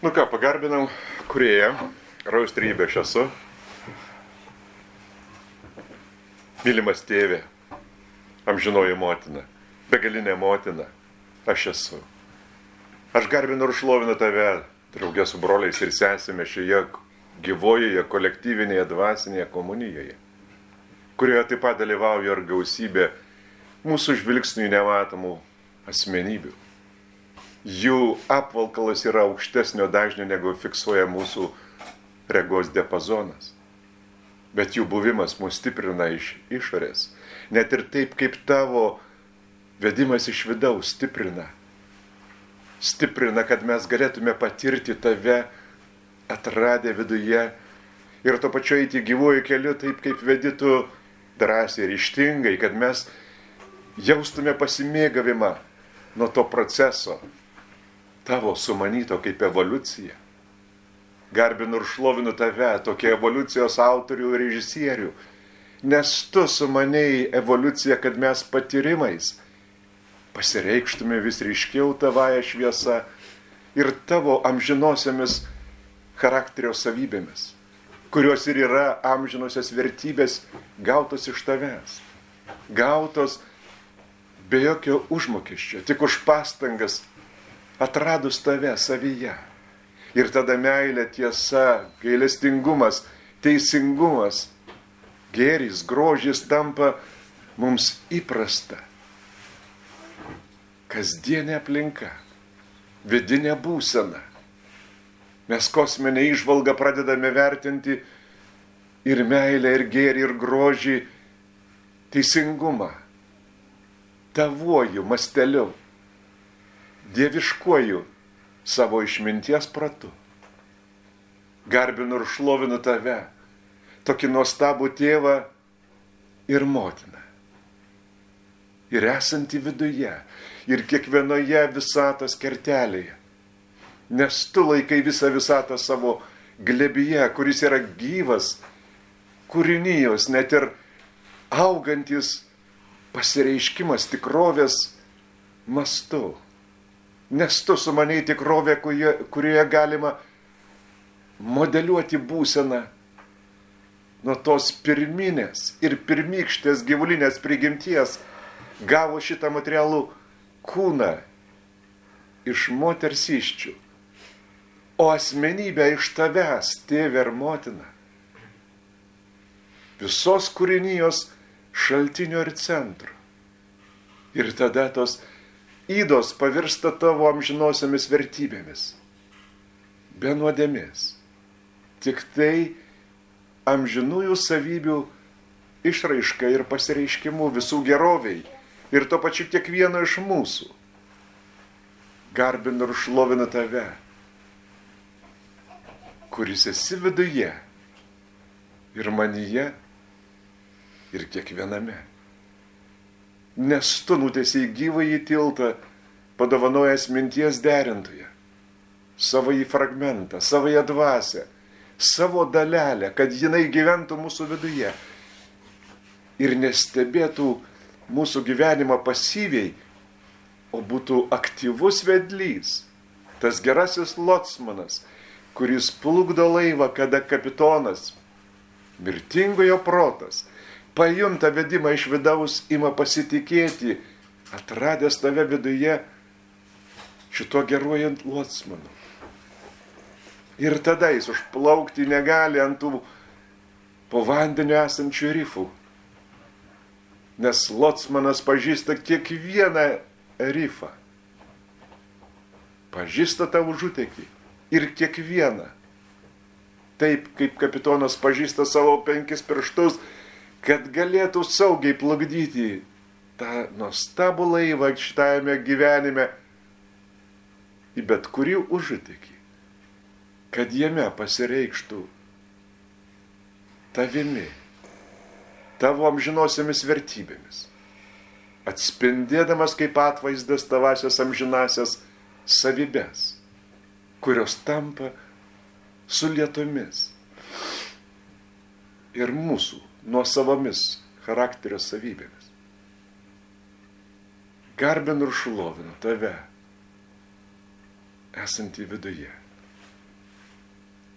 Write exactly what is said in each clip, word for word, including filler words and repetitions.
Nu ką, pagarbinam kūrėją, rojaus trejybė aš esu. Mylimas tėvė, amžinoji motina, begalinė motina, aš esu. Aš garbinu ir šlovinu tave, draugė su broliais ir sesėmis šioje gyvojoje, kolektyvinėje, dvasinėje komunijoje, kurioje taip pat dalyvauja ir gausybė mūsų žvilgsniui nematomų asmenybių. Jų apvalkalas yra aukštesnio dažnio, negu fiksuoja mūsų regos diapazonas. Bet jų buvimas mus stiprina iš išorės. Net ir taip, kaip tavo vedimas iš vidaus stiprina. Stiprina, kad mes galėtume patirti tave atradę viduje ir to pačiu eiti gyvuoju keliu taip, kaip vedi tu drąsiai ir ryžtingai, kad mes jaustume pasimėgavimą nuo to proceso, tavo sumanyto kaip evoliucija. Garbinu ir šlovinu tave, tokie evoliucijos autorių ir režisierių, nes tu sumanėjai evoliuciją, kad mes patyrimais pasireikštume vis ryškiau tavąją šviesą ir tavo amžinosiamis charakterio savybėmis, kurios ir yra amžinosios vertybės gautos iš tavęs, gautos be jokio užmokesčio, tik už pastangas atradus tave savyje. Ir tada meilė, tiesa, gailestingumas, teisingumas, gėris, grožis tampa mums įprasta. Kasdienė aplinka, vidinė būsena. Mes kosminę įžvalgą pradedame vertinti ir meilę, ir gėrį, ir grožį, teisingumą, tavuoju masteliu, dieviškuoju savo išminties pratu. Garbinu ir šlovinu tave, tokį nuostabų tėvą ir motiną. Ir esantį viduje, ir kiekvienoje visatos kertelėje. Nes tu laikai visą visatą savo glėbyje, kuris yra gyvas, kūrinijos, net ir augantis pasireiškimas tikrovės mastu. Nes tu sumanei tikrovę, kurioje galima modeliuoti būseną nuo tos pirminės ir pirmykštės gyvulinės prigimties, gavo šitą materialų kūną iš moters įsčių, o asmenybę iš tavęs, tėvė ir motina, visos kūrinijos šaltinio ir centro. Ir tada tos įdos pavirsta tavo amžinosiamis vertybėmis, be nuodėmės. Tik tai amžinųjų savybių išraiška ir pasireiškimu visų geroviai ir to pačiu kiekvieno iš mūsų. Garbinu ir šlovinu tave, kuris esi viduje ir manyje ir kiekviename. Nes tu nutiesiai gyvąjį tiltą, padovanojęs minties derintoje, savąjį fragmentą, savąją dvasią, savo dalelę, kad jinai gyventų mūsų viduje ir nestebėtų mūsų gyvenimą pasyviai, o būtų aktyvus vedlys, tas gerasis locmanas, kuris plukdo laivą, kada kapitonas, mirtingojo protas, pajunta vedimą iš vidaus, ima pasitikėti, atradęs tave viduje, šito geruojant locmanu. Ir tada jis užplaukti negali ant tų po vandeniu esančių rifų, nes locmanas pažįsta kiekvieną rifą, pažįsta tą užutekį ir kiekvieną. Taip, kaip kapitonas pažįsta savo penkis pirštus, kad galėtų saugiai plukdyti tą nuostabų laivą šitajame gyvenime į bet kurį užutekį, kad jame pasireikštų tavimi, tavo amžinosiamis vertybėmis, atspindėdamas kaip atvaizdas tavasias amžinasias savybės, kurios tampa su lietomis ir mūsų nuosavomis charakterio savybėmis. Garbinu ir šlovinu tave, esantį viduje,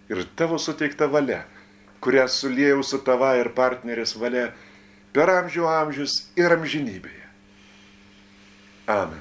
ir tavo suteikta valia, kurią suliejau su tava ir partnerės valia per amžių amžius ir amžinybėje. Amen.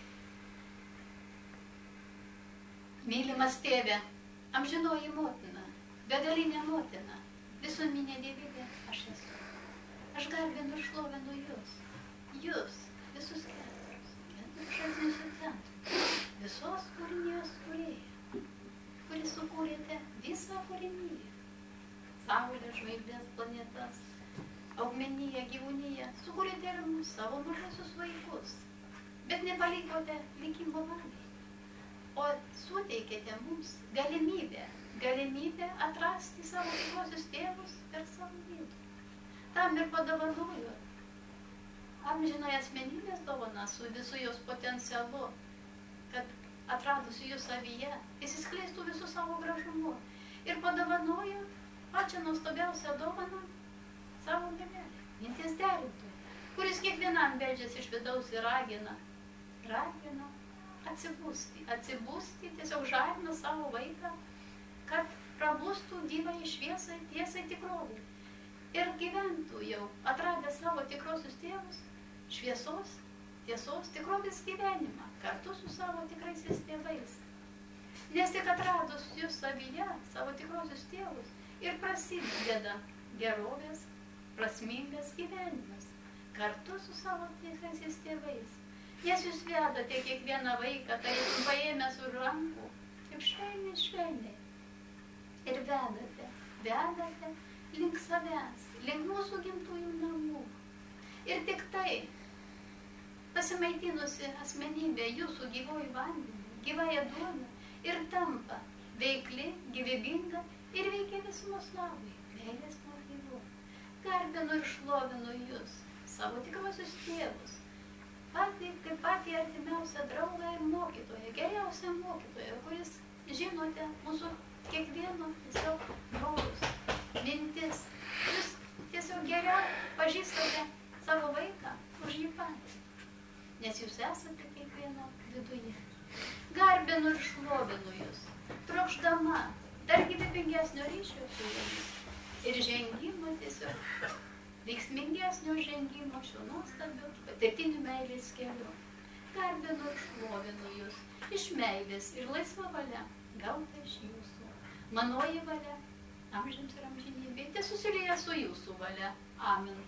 Mylimas tėve, amžinoji motina, begalinė motina, visuminė dievybė aš esu. Aš garbinu ir šlovinu jūs, jūs, visus keturis, keturis šaltinius centrus, visos kūrinijos kūrėja, kuris sukūrėte visą kūriniją. Saulę, žvaigždės, planetas, augmeniją, gyvūniją, sukūrėte ir mūsų savo mažusius vaikus, bet nepalikote likimo valiai. O suteikėte mums galimybę, galimybę atrasti savo tikruosius tėvus per savo vidų. Tam ir padovanojo amžinai asmenybės dovana su visų jos potencialu, kad atradusi jų savyje, įsiskleistų visų savo gražumu. Ir padovanojo pačią nuostabiausią dovaną savo mielelį, minties derintojų, kuris kiekvienam beldžiasi iš vidaus ir ragina, ragina atsibusti, atsibusti, tiesiog žadina savo vaiką, kad prabustų gyvai šviesai, tiesai, tikrovai. Ir gyventų jau, atradę savo tikrosius tėvus, šviesos, tiesos, tikrovės gyvenimą, kartu su savo tikraisiais tėvais. Nes tik atradus jūs savyje, savo tikrosius tėvus, ir prasideda gerovės, prasmingas gyvenimas, kartu su savo tikraisiais tėvais. Nes jūs vedate kiekvieną vaiką, tai jūs paėmęs už rankų, kaip švelniai, švelniai. Ir vedate, vedate link savęs, link mūsų gimtųjų namų. Ir tik tai, pasimaitinusi asmenybė jūsų gyvojų vandenį, gyvąją duoną, ir tampa veikli, gyvybinga ir veikia visumos labui, meilės motyvu. Garbinu ir šlovinu jūs, savo tikrosius tėvus, patį, kaip patį artimiausią draugą ir mokytoją, geriausią mokytoją, kuris žinote mūsų kiekvieno tiesiog norus, mintis. Jūs tiesiog geriau pažįstate savo vaiką už jį patį, nes jūs esate kiekvieno viduje. Garbinu ir šlovinu jūs, trokšdama dar gyvybingesnio ryšio su jumis ir žengimo tiesiog veiksmingesnio žengimo šiuo nuostabiu patirtiniu meilės keliu. Garbinu ir šlovinu jūs iš meilės ir laisva valia, gauta iš jūsų. Manoji valia, amžiams ir amžinybė, tai susilieja su jūsų valia. Amen.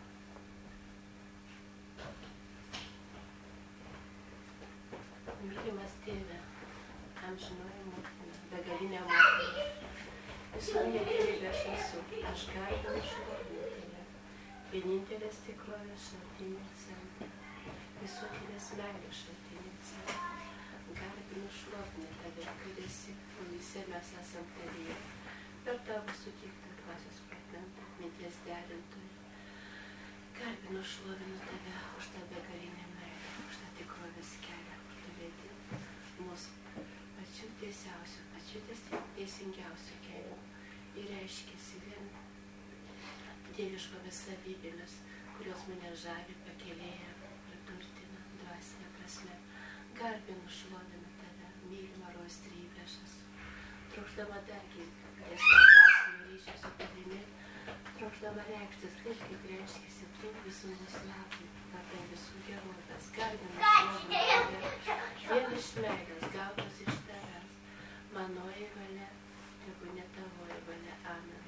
Mylimas tėve, amžinoji motina, begalinė motina, visuomenė dievybė aš esu, aš garbinu šlovinu tave, vienintelės tikrovės šaltinį centrą, visuotinės meilės šaltinį centrą, garbinu šlovinu tave, kad esi, visi mes esam tavyje, per tavo suteiktą dvasios fragmentą, minties derintojų. Garbinu šlovinu tave už tą begalinę meilę, už tą tikrovės kelią, kur tu vedi mus pačiu tiesiausiu, pačiu teisingiausiu keliu ir reiškiasi vien dieviškomis savybėmis, kurios mane žavi, pakėlėja, praturtina dvasinė prasme. Garbinu šlovinu tave, mylima rostrybė aš esu, trokšdama dar gilesnio dvasinio ryšio su tavimi, trokšdama reikštis taip, kaip reiškiasi tu visų mūsų labui, vardan visų gerovės. Garbinu šlovinu tave, vien iš meilės gautos iš tavęs, manoji valia, tegu ne tavoji valia. Amen.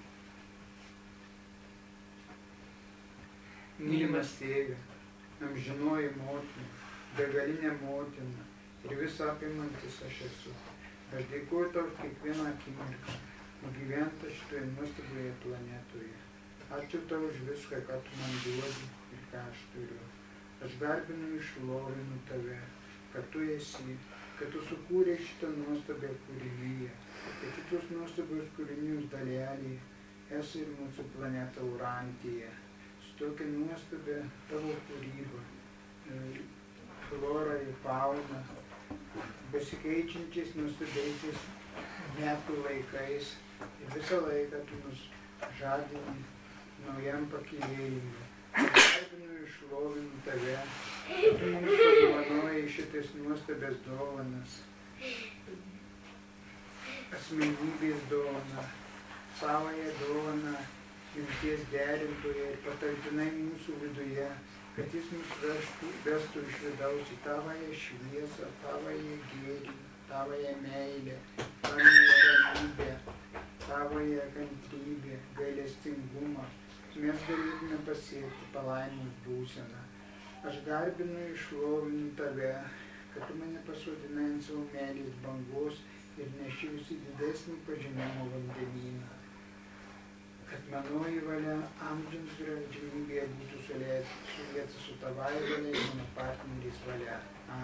Mylimas tėve, amžinoji motina, begalinė motina ir visą apimantis aš esu. Aš dėkuoju tau už kiekvieną akimirką, nugyventą šitoje nuostabioje planetoje. Ačiū tau už viską, ką tu man duodi ir ką aš turiu. Aš garbinu ir šlovinu tave, kad tu esi, kad tu sukūrei šitą nuostabią kūriniją, kad šitos nuostabios kūrinijos dalelį esi ir mūsų planeta Urantija. Tokia nuostabia tavo kūryba, flora ir fauna, besikeičiančiais nuostabiaisiais metų laikais ir visą laiką tu mus žadini naujam pakylėjimui. Garbinu ir šlovinu tave, tu mums padovanojai šitas nuostabias dovanas. asmenybės dovaną, savąją dovaną, minties derintoje ir patalpinai mūsų viduje, kad jis mus vestų, vestų iš vidaus į tavąją šviesą, tavąją gėrį, tavąją meilę, tavąją ramybę, tavąją kantrybę, gailestingumą. Mes galėtume pasiekti palaimos būseną. Aš garbinu ir šlovinu tave, kad tu mane pasodinai ant savo meilės bangos ir nešiausi didesnį pažinimo vandenyną. Kad manoji valia amžiams ir amžinybėje būtų sulieta su tavai valia ir mano partneriais valia.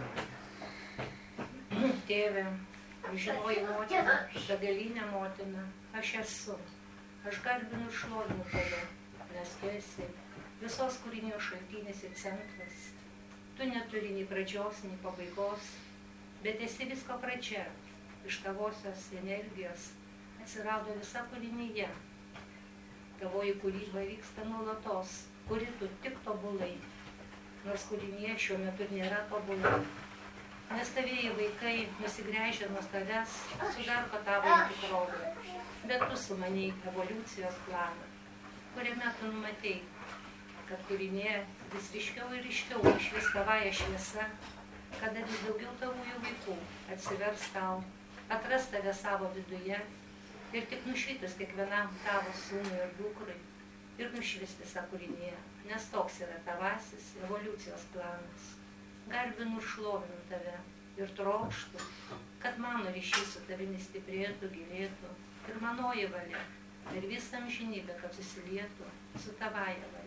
Amen. Tėve, amžinoji motina, begalinė motina, aš esu. Aš garbinu ir šlovinu tave, nes tu esi visos kūrinijos šaltinis ir centras. Tu neturi nei pradžios, nei pabaigos, bet esi visko pradžia. Iš tavosios energijos atsirado visa kūrinyje. Tavoji kūryba vyksta nuolatos, kuri tu tik tobulai, nors kūrinyje šiuo metu nėra tobulai. Nes tavieji vaikai, nusigręžę nuo tavęs, sudarko tavo tikrovę, bet tu sumanei evoliucijos planą, kuriame tu numatei, kad kūrinėje vis ryškiau ir ryškiau išvis tavąją šviesą, kada vis daugiau tavųjų vaikų atsivers tau, atras tave savo viduje ir tik nušvitus kiekvienam tavo sūnui ir dukrai ir nušvis visą kūrinėje, nes toks yra tavasis evoliucijos planas. Garbinu ir šlovinu tave ir trokštu, kad mano ryšys su tavimi stiprėtų, gilėtų ir manoji valia ir visą amžinybę, kad susilietų su tavaja valia.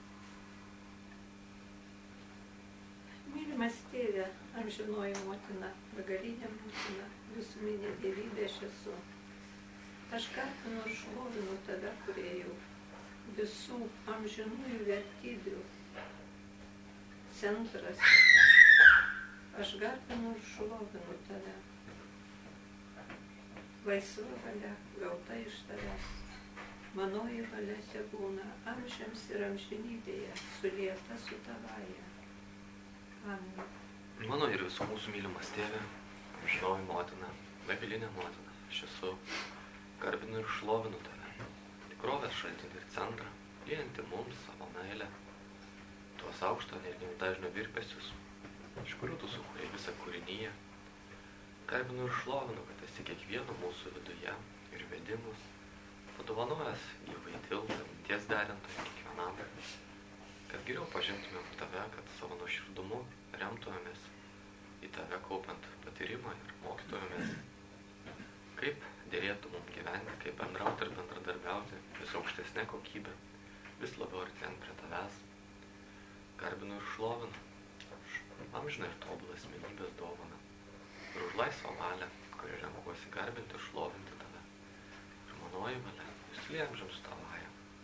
Mylimas tėve, amžinoji motina, begalinė motina, visuminė dievybė aš esu. Aš garbinu ir šlovinu tave, kūrėjau, visų amžinųjų vertybių centras. Aš garbinu ir šlovinu tave. Laisva valia gauta iš tavęs. Manoji valia tebūna amžiams ir amžinybėje, sulieta su tavaja. Amen. Mano ir visų mūsų mylimas tėve, amžinoji motina, begalinė motina, aš esu, garbinu ir šlovinu tave, tikrovės šaltinį ir centrą, liejantį mums savo meilę, tuos aukšto energijos dažnio virpesius, iš kurių tu sukūrei visą kūrinyje. Garbinu ir šlovinu, kad esi kiekvieno mūsų viduje ir vedimus, padovanojęs gyvai tiltą, minties derintojų kiekvienam, kad geriau pažintumėm tave, kad savo nuoširdumu remtumėmės į tave kaupiant patyrimą ir mokytumėmės, kaip dėrėtų mums gyventi, kaip bendrauti ir bendradarbiauti vis aukštesnė kokybė, vis labiau artėjant prie tavęs. Garbinu ir šlovinu už amžiną ir tobulą asmenybės dovaną ir už laisvą valią, kurį renkuosi garbinti ir šlovinti tave. Ir manoji valia, jūs liemžiams tavąją.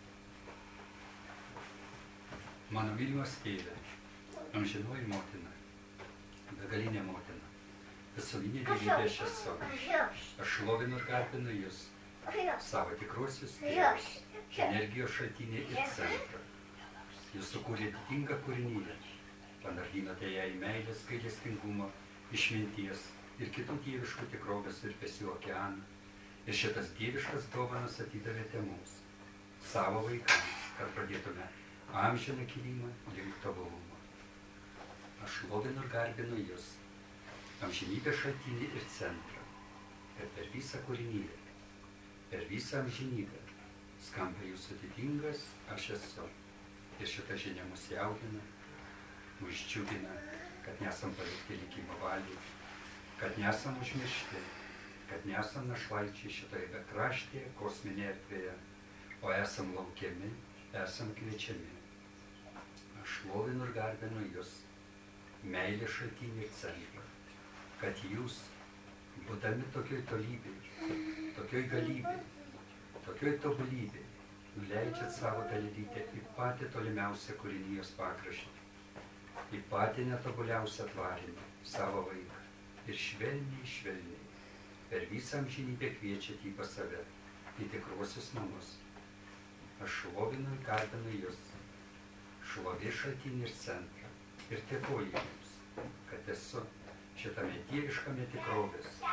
Mano mylimas tėve, amžinoji motina, begalinė motina, visuminė dievybė aš esu. Aš šlovinu ir garbinu jūs, savo tikruosius tėvus, energijos šaltinį ir centrą. Jūs sukūrė didingą kūrinyje, panardinote ją į meilės, gailestingumo, išminties ir kitų dieviškų tikrovės virpesių okeaną. Ir šitas dieviškas dovanas atidavėte mums, savo vaikams, kad pradėtume amžiną kilimą link tobulumo. Aš šlovinu ir garbinu jūs, amžinybės šaltinį ir centrą, ir per visą kūrinyje, per visą amžinybę skamba jūsų didingas aš esu. Ir šita žinia mus jaudina, mus džiugina, kad nesam palikti likimo valiai, kad nesam užmiršti, kad nesam našlaičiai šitoje bekraštėje kosminėje erdvėje, o esam laukiami, esam kviečiami. Aš šlovinu ir garbinu jūs, meilės šaltinį ir centrą, kad jūs, būdami tokioj tolybėj, tokioj galybėj, tokioj tobulybėj, nuleidžiat savo dalelytę į patį tolimiausią kūrinijos pakraštį, į patį netobuliausią tvarinį, savo vaiką, ir švelniai, švelniai, per visą amžinybę kviečiat jį pas save, į tikruosius namus. Aš šlovinu ir garbinu jūs, šlovės šaltinį ir centrą, ir dėkoju jums, kad esu šitame dieviškame tikrovės,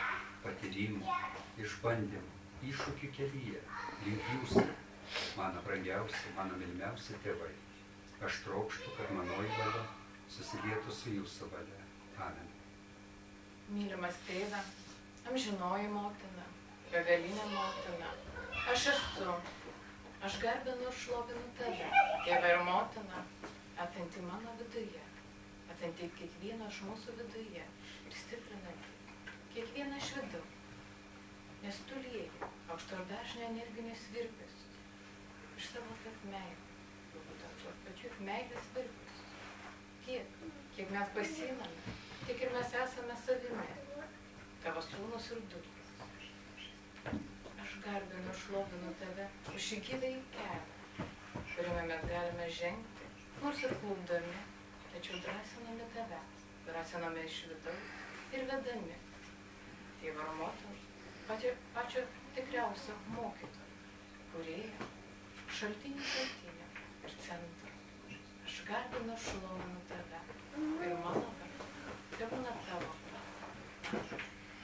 patyrimų, išbandymų, iššūkių kelyje, link jūsų, mano brangiausi, mano mylimiausi tėvai. Aš trokštu, kad manoji valia susilietų su jūsų valia. Amen. Mylimas tėve, amžinoji motina, begalinė motina, aš esu, aš garbinu ir šlovinu tave, tėvą ir motiną, atanti mano viduje, atanti kiekvieną iš mūsų viduje ir stiprinanti kiekvieną iš vidų, nes tu lieji aukšto ir dažnio energinius virpesius iš savo tarp meilės, galbūt aukštos pačius meilės virpesius. Kiek, kiek mes pasiimame, tiek ir mes esame savimi, tavo sūnus ir dukros. Aš garbinu ir šlovinu tave už šį gyvąjį kelią, kuriame mes galime žengti, nors ir klūpdami, tačiau drąsinami tave, drąsinami iš vidaus ir vedami. Tėvo ir motinos, pačio, pačio tikriausio mokytojo, kūrėjo, šaltinio šaltinio ir centro. Aš garbinu ir šlovinu tave ir mano vardą, tebūna tavo vardą.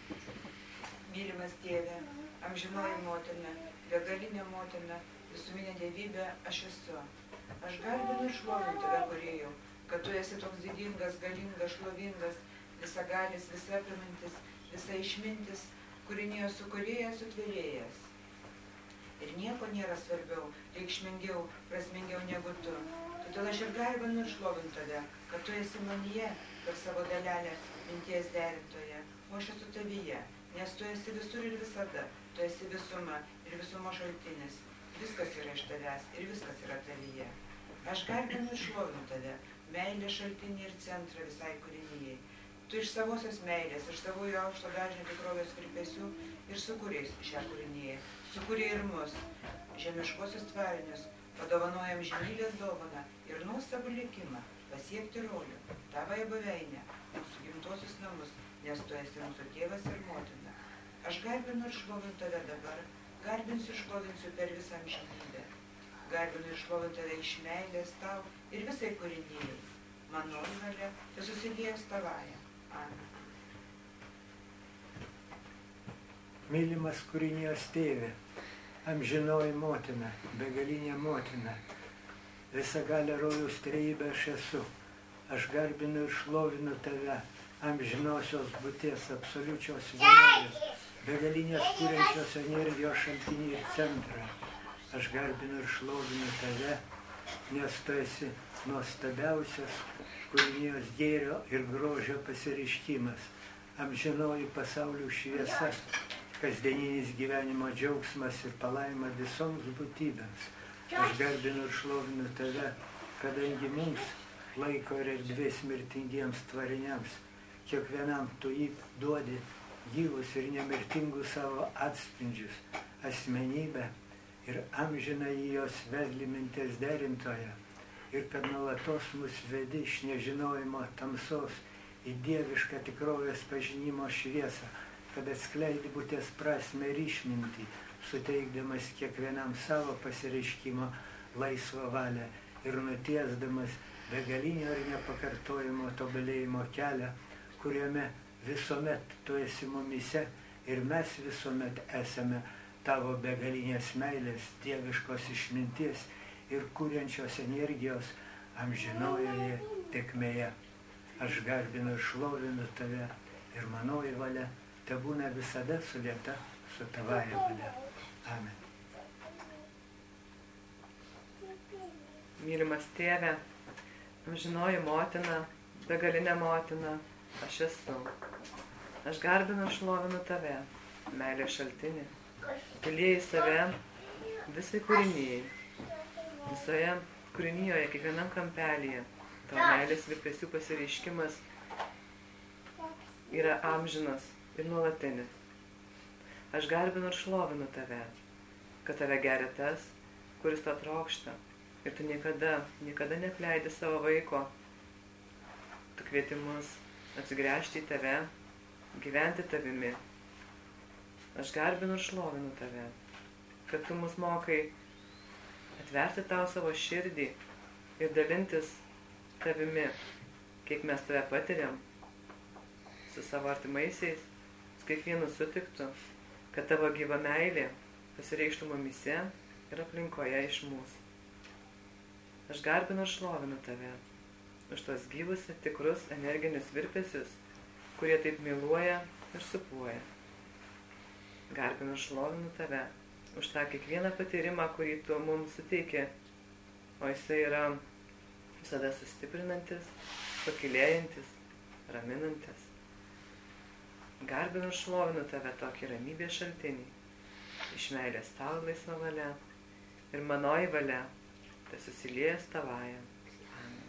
Mylimas tėve, amžinoji motina, begalinė motina, visuminė dievybė, aš esu. Aš garbinu ir šlovinu tave, kūrėjau, kad tu esi toks didingas, galingas, šlovingas, visagalis, visapimantis, visa išmintis, kūrinijos sukūrėjas, sutvėrėjas. Ir nieko nėra svarbiau, reikšmingiau, prasmingiau negu tu. Todėl aš ir garbinu ir šlovinu tave, kad tu esi manyje per savo dalelę minties derintoje, o aš esu tavyje, nes tu esi visur ir visada, tu esi visuma ir visumo šaltinis. Viskas yra iš tavęs ir viskas yra tavyje. Aš garbinu ir šlovinu tave, meilė šaltinį ir centrą visai kūrinijai. Tu iš savosios meilės, iš savųjų aukšto dažnio tikrovės virpesių ir sukūrėjai šią kūrinyje, sukūrėjai ir mus, žemiškosius tvarinius, padovanojam žemylės dovaną ir nuostabų likimą, pasiekti rolių, tavąją buveinę, mūsų gimtosius namus, nes tu esi mūsų tėvas ir motina. Aš garbinu ir šlovinu tave dabar, garbinsiu ir šlovinsiu per visą amžinybę. Garbinu ir šlovinu tave iš meilės tau ir visai kūrinyjai. Mano valia, tai susidėjęs tavąją. Amen. Mylimas kūrinijos tėve, amžinoji motina, begalinė motina, visagalė rojaus trejybė aš esu. Aš garbinu ir šlovinu tave, amžinosios būties, absoliučios vienybės, begalinės kuriančios energijos šaltinį ir centrą. Aš garbinu ir šlovinu tave, nes tu esi nuostabiausias kūrinijos gėrio ir grožio pasireiškimas, amžinoji pasaulių šviesa, kasdieninis gyvenimo džiaugsmas ir palaima visoms būtybėms. Aš garbinu ir šlovinu tave, kadangi mums laiko ir erdvės mirtingiems tvariniams, kiekvienam tu jį duodi gyvus ir nemirtingus savo atspindžius, asmenybę ir amžiną į jos vedlį minties derintoje. Ir kad nuolatos mus vedi iš nežinojimo tamsos į dievišką tikrovės pažinimo šviesą, kad atskleidi būties prasmę ir išmintį, suteikdamas kiekvienam savo pasireiškimo laisvą valią ir nutiesdamas begalinio ir nepakartojimo tobulėjimo kelią, kuriame visuomet tu esi mumyse ir mes visuomet esame tavo begalinės meilės, dieviškos išminties ir kuriančios energijos amžinojoje tėkmėje. Aš garbinu ir šlovinu tave ir manoji valia tebūna visada sulieta su tavąja valia. Amen. Mylimas tėve, amžinoji motina, begalinė motina, aš esu. Aš garbinu ir šlovinu tave, meilė šaltinį, tylėjai save visai kūrinijai. Visoje kūrinyjoje, kiekvienam kampelyje, tavo meilės virpesių pasireiškimas yra amžinas ir nuolatinis. Aš garbinu ir šlovinu tave, kad tave geria tas, kuris to trokšta. Ir tu niekada, niekada neapleidi savo vaiko. Tu kvieti mus atsigręžti į tave, gyventi tavimi. Aš garbinu ir šlovinu tave, kad tu mus mokai atverti tau savo širdį ir dalintis tavimi, kiek mes tave patiriam su savo artimaisiais, su kiekvienu sutiktų, kad tavo gyva meilė pasireikštų mumyse ir aplinkoje iš mūsų. Aš garbinu ir šlovinu tave už tos gyvus ir tikrus energinius virpesius, kurie taip myluoja ir supuoja. Garbinu ir šlovinu tave už tą kiekvieną patyrimą, kurį tu mums suteiki, o jisai yra visada sustiprinantis, pakilėjantis, raminantis. Garbinu ir šlovinu tave tokį ramybės šaltinį, iš meilės tau laisva valia ir manoji valia, tai susiliejas tavąją. Amen.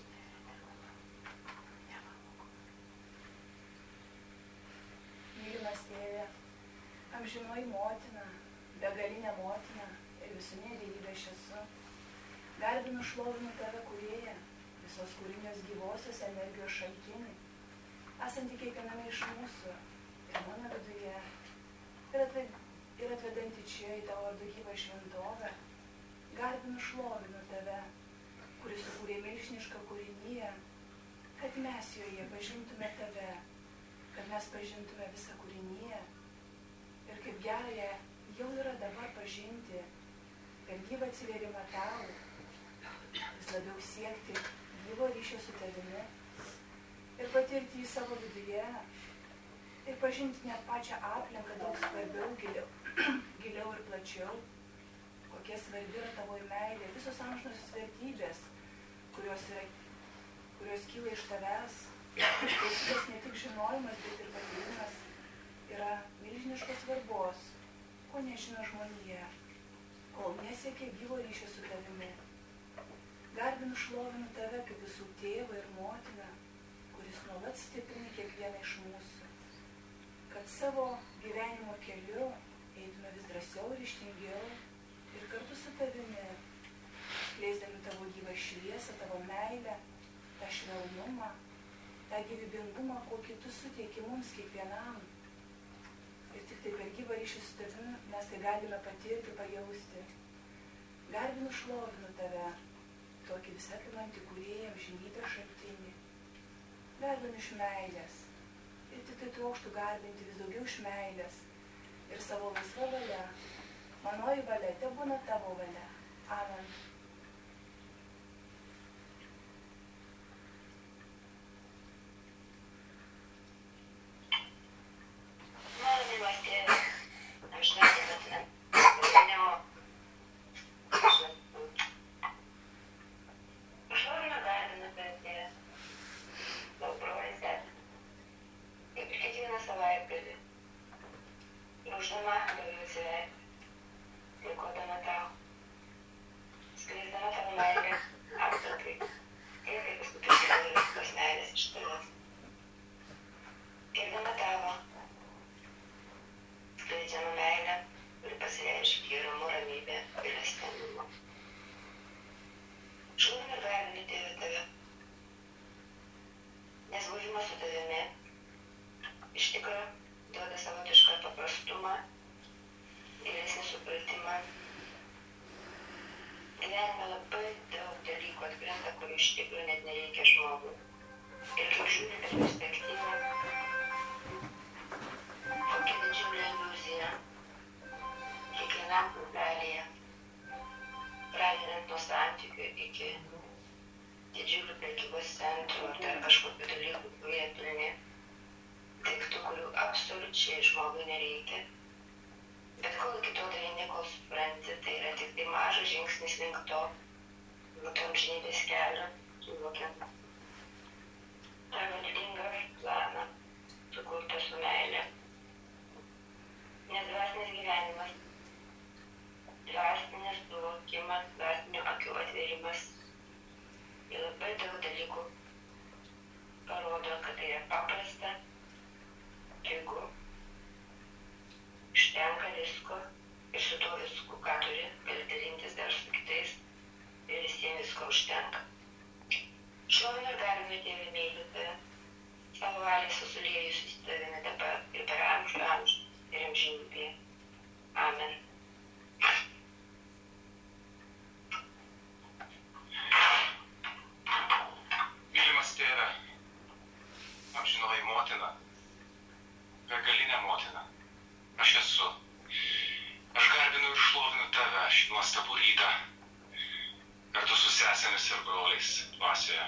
Mylimas tėve, amžinoji motina, begalinė motina ir visuminė dievybė aš esu. Garbinu šlovinu tave, kūrėja, visos kūrinės gyvosios energijos šaltinį, esantį kiekviename iš mūsų ir mano viduje, ir, atved, ir atvedanti čia į tavo vardu gyvą šventovę. Garbinu šlovinu tave, kuris sukūrė milžinišką kūrinyje, kad mes joje pažintume tave, kad mes pažintume visą kūrinyje ir kaip gerąją jau yra dabar pažinti, per gyvą atsivėrimą tau, vis labiau siekti gyvo ryšio su tavimi ir patirti į savo viduje ir pažinti net pačią aplinką daug svarbiau, giliau, giliau ir plačiau, kokie svarbi yra tavo meilė, visos amžinosios vertybės, kurios, yra, kurios kyla iš tavęs, išklausytas ne tik žinojimas, bet ir patyrimas, yra milžiniškos svarbos, ko nežino žmonija, kol nesiekia gyvo ryšio su tavimi. Garbinu šlovinu tave kaip visų tėvą ir motiną, kuris nuolat stiprina kiekvieną iš mūsų, kad savo gyvenimo keliu eitume vis drąsiau ir ryžtingiau ir kartu su tavimi, skleisdami tavo gyvą šviesą, tavo meilę, tą švelnumą, tą gyvybingumą, kokį tu suteiki mums kiekvienam. Ir tik tai per gyvą ryšį su tavimi mes tai galime patirti, pajausti. Garbinu šlovinu tave, tokį visapimantį kūrėją, amžinybės šaltinį. Garbinu iš meilės ir tik tai trokštų garbinti vis daugiau iš meilės ir savo laisva valia, manoji valia, tebūna tavo valia. Amen. Šlovinu ir garbinu Tėve, myliu tave, savo valiai susiliejusius tavimi dabar motina, aš esu. Aš garbinu ir šlovinu tave šį nuostabų rytą, kartu su sesėmis ir broliais dvasioje.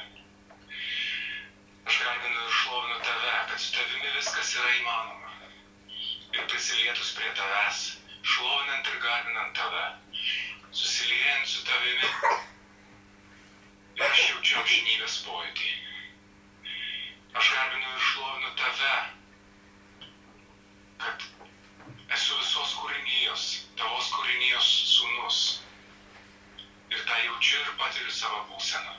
Aš garbinu ir šlovinu tave, kad su tavimi viskas yra įmanoma. Ir prisilietus prie tavęs, šlovinant ir garbinant tave, susiliejant su tavimi, ir aš jaučiu amžinybės pojūtį. Aš garbinu ir šlovinu tave, kad esu visos kūrinijos, tavos kūrinijos sūnus. Ir tą jaučiu ir patiriu savo būseną.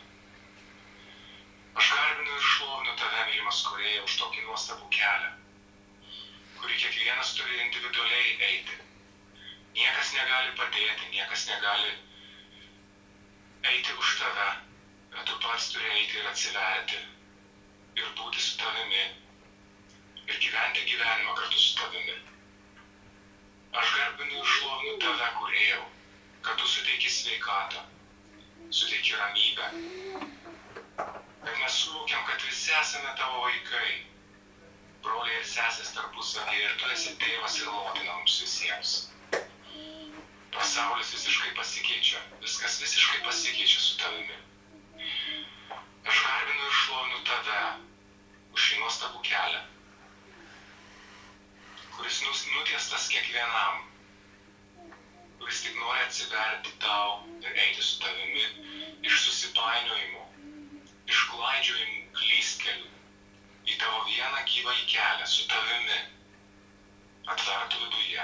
Aš garbinu ir šlovinu tave, mylimas kūrėja, už tokį nuostabų kelią, kurį kiekvienas turi individualiai eiti. Niekas negali padėti, niekas negali eiti už tave, bet tu pats turi eiti ir atsiverti, ir būti su tavimi, ir gyventi gyvenimą kartu su tavimi. Aš garbinu ir šlovinu tave, kūrėjau, kad tu suteiki sveikatą, suteiki ramybę, kad mes suvokiam, kad visi esame tavo vaikai, broliai ir sesės tarpusavyje, ir tu esi tėvas ir motina mums visiems. Pasaulis visiškai pasikeičia, viskas visiškai pasikeičia su tavimi. Aš garbinu ir šlovinu tave už šį nuostabų kelią, kuris nutiestas kiekvienam, kuris tik nori atsiverti tau ir eiti su tavimi iš susipainiojimų, iš klaidžiojimų, klystkelių, į tavo vieną gyvąjį kelią su tavimi, atvertų viduje.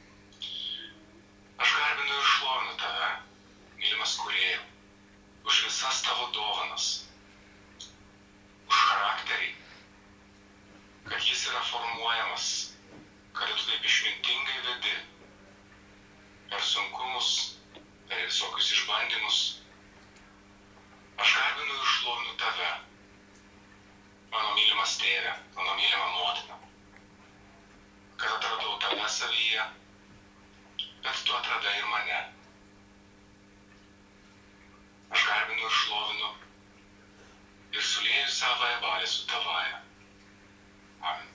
Aš garbinu ir šlovinu tave, mylimas kūrėjau, už visas tavo dovanas, už charakterį, kad jis yra formuojamas, kad tu taip išmintingai vedi per sunkumus, per visokius išbandymus. Aš garbinu ir šlovinu tave, mano mylimas tėve, mano mylima motina, kad atradau tave savyje, bet tu atradai ir mane. Aš garbinu ir šlovinu ir sulieju savąją valią su tavaja. Amen.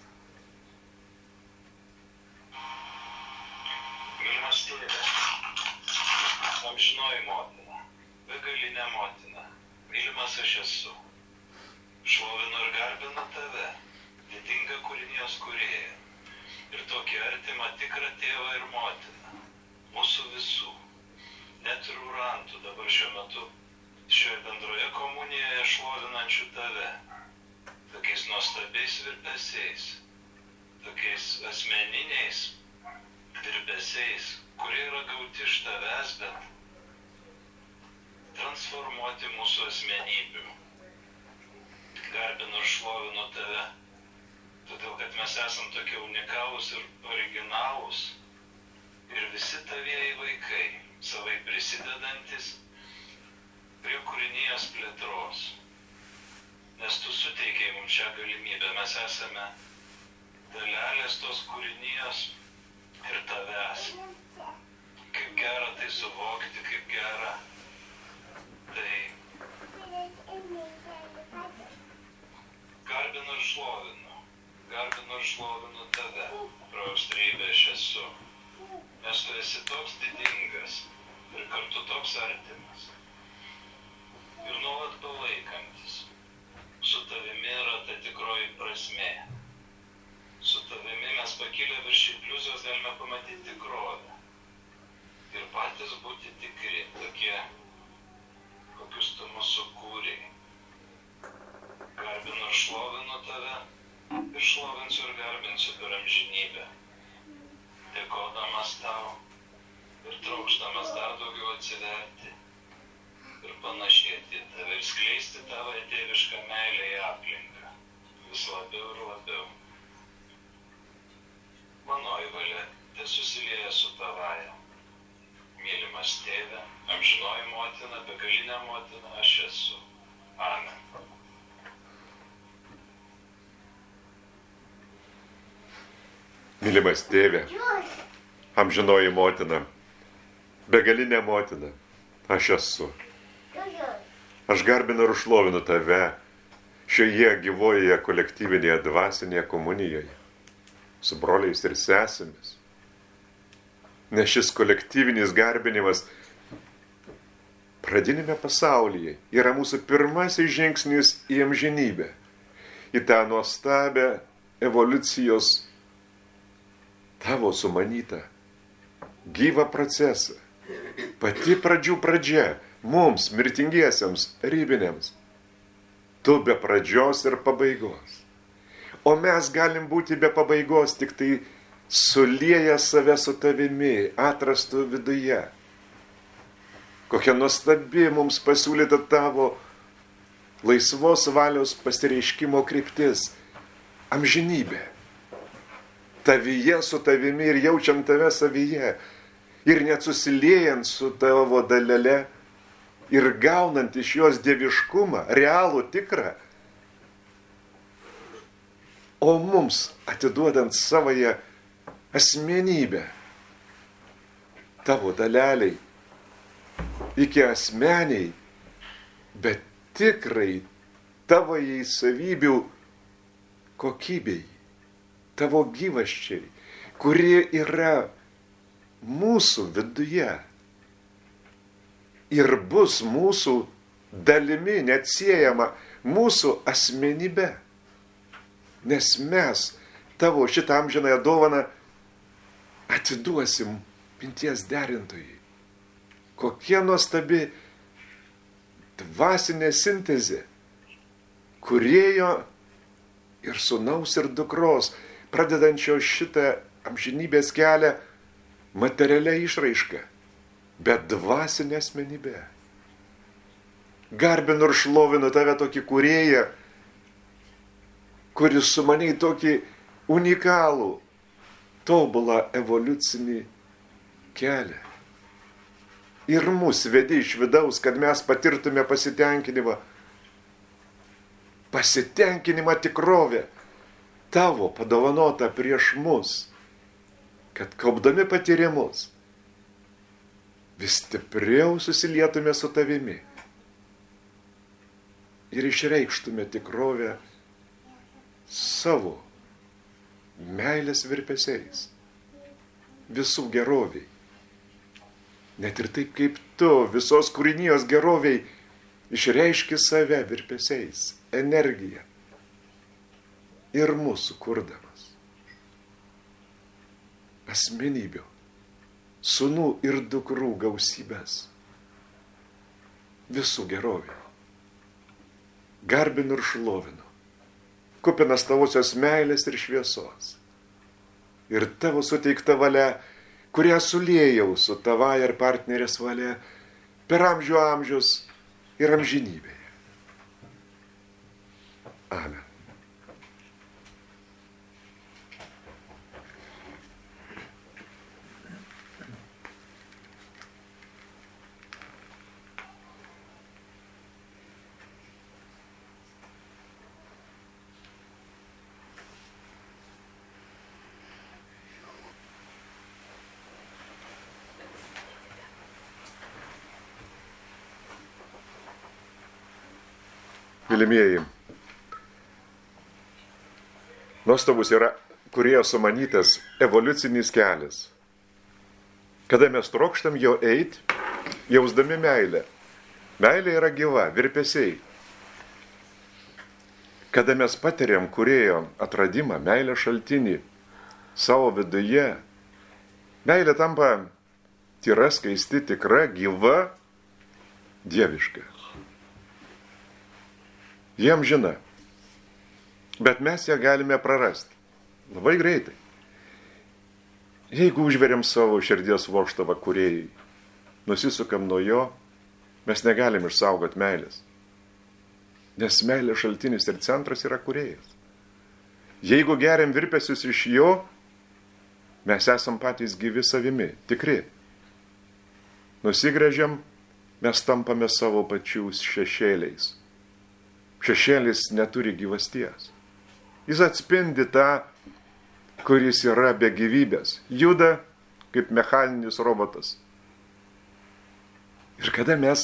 Mylimas tėve, amžinoji motina, begalinė motina, mylimas aš esu. Šlovinu ir garbinu tave, didingą kūrinijos kūrėją, ir tokį artimą tikrą tėvą ir motiną, mūsų visų, net ir urantų dabar šiuo metu, šioje bendroje komunijoje šlovinančių tave, tokiais nuostabiais virpesiais, tokiais asmeniniais virpesiais, kurie yra gauti iš tavęs, bet transformuoti mūsų asmenybių. Garbinu ir šlovinu tave, todėl kad mes esam tokie unikalūs ir originalūs, ir visi tavieji vaikai, savai prisidedantis prie kūrinijos plėtros. Nes tu suteikei mums šią galimybę, mes esame dalelės tos kūrinijos ir tavęs. Kaip gera tai suvokti, kaip gera tai garbinu ir šlovinu, garbinu ir šlovinu tave, praaustrybė aš esu. Nes tu esi toks didingas ir kartu toks artimas ir nuolat palaikantis. Su tavimi yra ta tikroji prasmė. Su tavimi mes pakilę virš iliuzijos galime pamatyti tikrovę ir patys būti tikri, tokie, kokius tu mūsų kūrei. Garbinu ir šlovinu tave ir šlovinsiu ir garbinsiu per amžinybę, dėkodamas tau ir traukšdamas dar daugiau atsiverti ir panašėti į tave ir skleisti tavo tėvišką meilę į aplinką vis labiau ir labiau. Manoji valia te susilieja su tavaja. Mylimas tėve, amžinoji motina, begalinė motina, aš esu. Amen. Mylimas tėve, amžinoji motina, begalinė motina, aš esu. Aš garbinu ir šlovinu tave šioje gyvoje kolektyvinėje dvasinėje komunijoje. su broliais ir sesėmis. Nes šis kolektyvinis garbinimas pradinėme pasaulyje yra mūsų pirmasis žingsnis į amžinybę, į tą nuostabę evoliucijos tavo sumanytą gyvą procesą. Pati pradžių pradžia mums, mirtingiesiems, ribinėms. Tu be pradžios ir pabaigos. O mes galim būti be pabaigos, tik tai sulieję save su tavimi, atrastų viduje. Kokia nuostabi mums pasiūlyta tavo laisvos valios pasireiškimo kryptis. Amžinybė. Tavyje su tavimi ir jaučiam tave savyje. Ir net susiliejant su tavo dalele ir gaunant iš jos dieviškumą, realų, tikrą, o mums atiduodant savoje asmenybę, tavo daleliai, iki asmeniai, bet tikrai tavojai savybių kokybei, tavo gyvasčiai, kuri yra mūsų viduje ir bus mūsų dalimi, neatsiejama mūsų asmenybė. Nes mes tavo šitą amžinąją dovaną atiduosim minties derintojai. Kokia nuostabi dvasinė sintezė, Kūrėjo ir sūnaus ir dukros, pradedančio šitą amžinybės kelią materialia išraiška, bet dvasinė asmenybė. Garbinu ir šlovinu tave tokį kūrėją, kuris sumaniai tokį unikalų, tobulą evoliucinį kelią. Ir mus vedi iš vidaus, kad mes patirtume pasitenkinimą. Pasitenkinimą tikrovę, tavo padovanota prieš mus, kad kaupdami patyrimus vis stipriau susilietume su tavimi ir išreikštume tikrovę savo meilės virpesiais, visų geroviai. Net ir taip kaip tu visos kūrinijos geroviai išreiški save virpesiais, energiją ir mūsų kurdamas. Asmenybių, sūnų ir dukrų gausybės, visų gerovė. Garbinu ir šlovinu, kupinas tavosios meilės ir šviesos. Ir tavo suteikta valia, kurią suliejau su tavaja ir partnerės valia per amžių amžius ir amžinybėje. Amen. Mylimieji, nuostabus yra Kūrėjo sumanytas evoliucinis kelias. Kada mes trokštam jo eit, jausdami meilę. Meilė yra gyva, virpesiai. Kada mes patiriam Kūrėjo atradimą, meilę šaltinį savo viduje, meilė tampa tyra, skaisti, tikra, gyva, dieviška. Jiem žina, bet mes ją galime prarasti labai greitai. Jeigu užveriam savo širdies vožtavą Kūrėjai, nusisukam nuo jo, mes negalim išsaugoti meilės. Nes meilės šaltinis ir centras yra Kūrėjas. Jeigu geriam virpesius iš jo, mes esam patys gyvi savimi, tikri. Nusigręžiam, mes tampame savo pačių šešėliais. Šešėlis neturi gyvasties. Jis atspindi tą, kuris yra be gyvybės. Juda kaip mechaninis robotas. Ir kada mes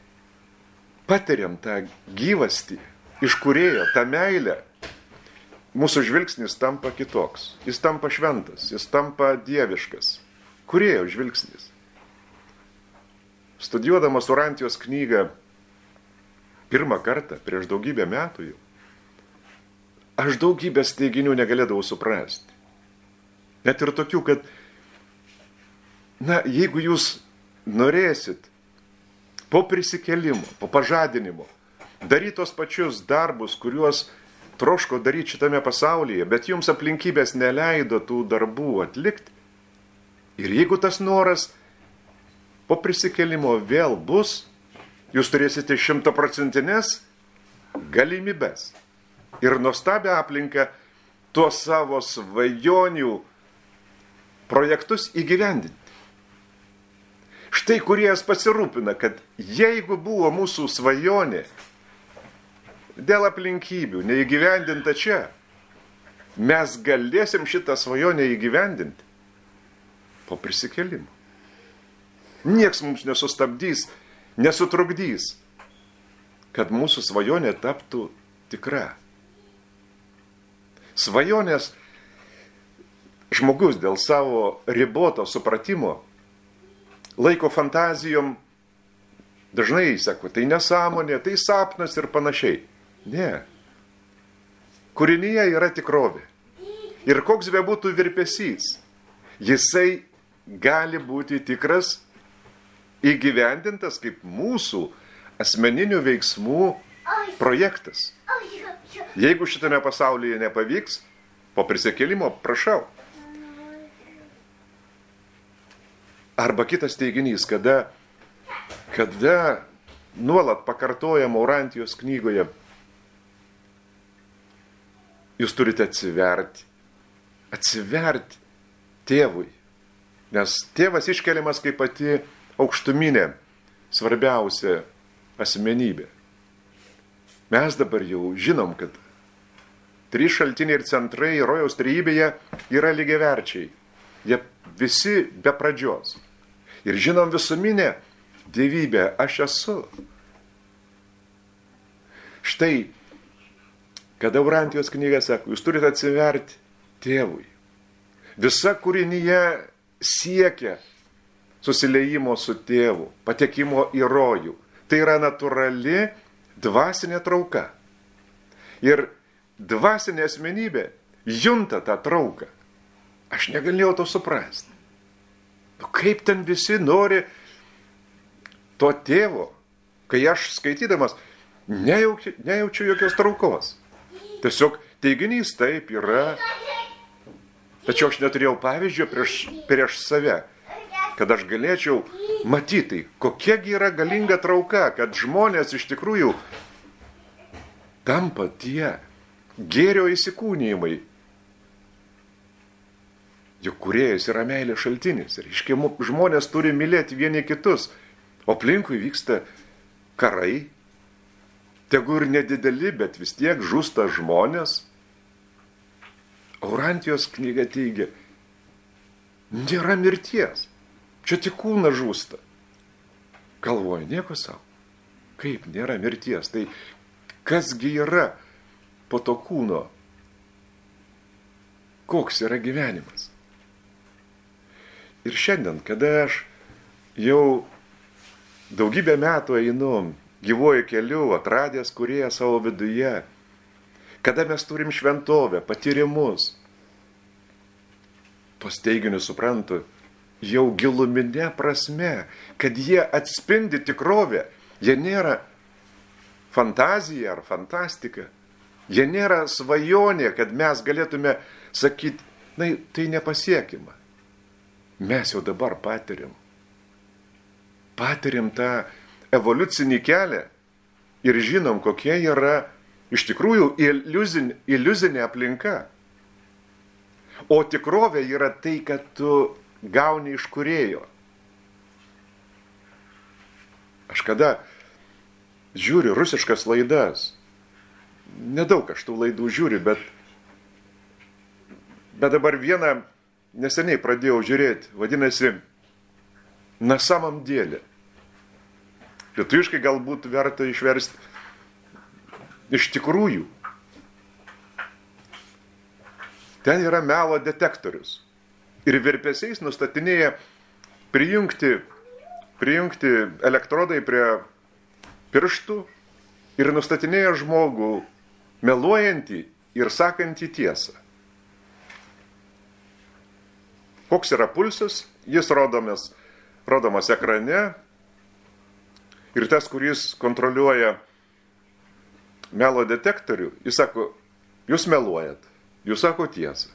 patiriam tą gyvastį iš Kūrėjo, tą meilę, mūsų žvilgsnis tampa kitoks. Jis tampa šventas, jis tampa dieviškas. Kūrėjo žvilgsnis. Studijuodamas Orantijos knygą pirmą kartą, prieš daugybę metų jau, aš daugybės teiginių negalėdavau suprasti. Net ir tokių, kad, na, jeigu jūs norėsit po prisikėlimo, po pažadinimo, daryti tos pačius darbus, kuriuos troško daryti šitame pasaulyje, bet jums aplinkybės neleido tų darbų atlikti, ir jeigu tas noras po prisikėlimo vėl bus, jūs turėsite šimtaprocentinės galimybės ir nuostabią aplinką tuos savo svajonių projektus įgyvendinti. Štai kuriejas pasirūpina, kad jeigu buvo mūsų svajonė dėl aplinkybių neįgyvendinta čia, mes galėsim šitą svajonę įgyvendinti po prisikėlimo. Nieks mums nesustabdys, nesutrukdys, kad mūsų svajonė taptų tikra. Svajonės žmogus dėl savo riboto supratimo laiko fantazijom, dažnai sako, tai nesąmonė, tai sapnas ir panašiai. Ne. Kūrinyje yra tikrovė. Ir koks be būtų virpesys, jisai gali būti tikras, įgyvendintas kaip mūsų asmeninių veiksmų projektas. Jeigu šitame pasaulyje nepavyks, po prisikėlimo prašau. Arba kitas teiginys, kada, kada nuolat pakartojama Orantijos knygoje, jūs turite atsiverti, atsiverti tėvui, nes tėvas iškeliamas kaip pati aukštuminė, svarbiausia asmenybė. Mes dabar jau žinom, kad trys šaltiniai ir centrai rojaus trejybėje yra lygiaverčiai. Jie visi be pradžios. Ir žinom visuminę dievybę, aš esu. Štai, kada Orantijos knyga sako, jūs turite atsiverti tėvui. Visa kūrinyje siekia susiliejimo su tėvu, patekimo į rojų. Tai yra natūrali dvasinė trauka. Ir dvasinė asmenybė junta tą trauką. Aš negalėjau to suprasti. Nu, kaip ten visi nori to tėvo, kai aš skaitydamas nejaučiu, nejaučiu jokios traukos. Tiesiog teiginys taip yra, tačiau aš neturėjau pavyzdžio prieš, prieš save, kad aš galėčiau matyti, kokiagi yra galinga trauka, kad žmonės iš tikrųjų tampa tie gėrio įsikūnijimai. Juk kūrėjas yra meilės šaltinis. Reiškia, žmonės turi mylėti vieni kitus, o aplinkui vyksta karai, tegu ir nedideli, bet vis tiek žūsta žmonės. Orantijos knyga teigia, nėra mirties, čia tik kūnas žūsta. Galvoju, nieko savo, kaip nėra mirties, tai kasgi yra po to kūno, koks yra gyvenimas. Ir šiandien, kada aš jau daugybę metų einu gyvuoju keliu, atradęs kūrėją savo viduje, kada mes turim šventovę, patyrimus, tuos teiginius suprantu jau giluminė prasme, kad jie atspindi tikrovę, jie nėra fantazija ar fantastika, jie nėra svajonė, kad mes galėtume sakyti, na, tai nepasiekima. Mes jau dabar patiriam. Patiriam tą evoliucinį kelią ir žinom, kokia yra iš tikrųjų iliuzinė, iliuzinė aplinka. O tikrovė yra tai, kad tu gauni iš kūrėjo. Aš kada žiūriu rusiškas laidas, nedaug aš tų laidų žiūriu, bet, bet dabar vieną neseniai pradėjau žiūrėti, vadinasi, na samam dėlė. Lietuviškai galbūt verta išversti iš tikrųjų. ten yra melo detektorius. Ir virpesiais nustatinėja prijungti, prijungti elektrodai prie pirštų ir nustatinėja žmogų meluojantį ir sakantį tiesą. Koks yra pulsas, jis rodomas, rodomas ekrane ir tas, kuris kontroliuoja melo detektorių, jis sako, jūs meluojat, jūs sako tiesą.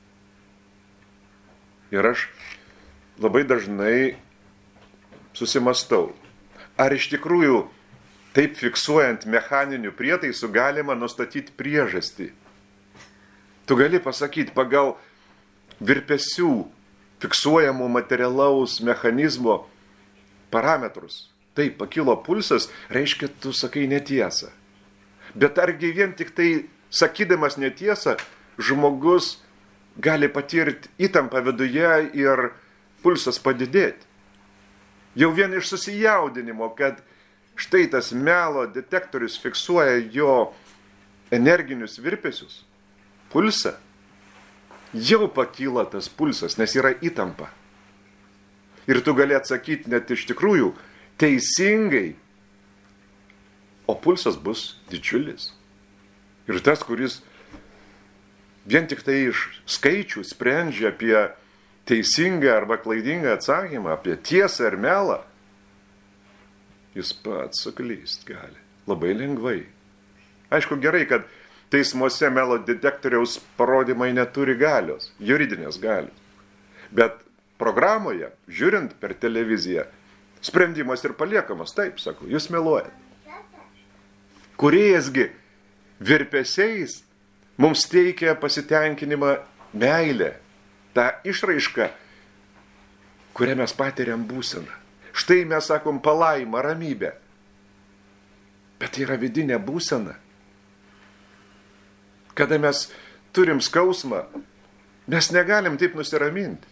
Ir aš labai dažnai susimastau, ar iš tikrųjų taip fiksuojant mechaninių prietaisų galima nustatyti priežastį. Tu gali pasakyti pagal virpesių fiksuojamų materialaus mechanizmo parametrus. Taip, pakilo pulsas, reiškia, tu sakai netiesą. Bet argi vien tik tai sakydamas netiesą, žmogus gali patirti įtampą viduje ir pulsas padidėti. Jau vien iš susijaudinimo, kad štai tas melo detektorius fiksuoja jo energinius virpesius, pulsą, jau pakyla tas pulsas, nes yra įtampa. Ir tu gali atsakyti net iš tikrųjų teisingai, o pulsas bus didžiulis. Ir tas, kuris vien tik tai iš skaičių sprendžia apie teisingą arba klaidingą atsakymą, apie tiesą ir melą, jis pats suklyst gali. Labai lengvai. Aišku, gerai, kad teismuose melo detektoriaus parodymai neturi galios, juridinės galios. Bet programoje, žiūrint per televiziją, sprendimas ir paliekamas. Taip, sako, jūs meluojat. Kūrėjas-gi virpesiais mums teikia pasitenkinimą meilę, tą išraišką, kurią mes patiriam būseną. Štai mes sakom palaimą, ramybę. Bet tai yra vidinė būsena. Kada mes turim skausmą, mes negalim taip nusiraminti.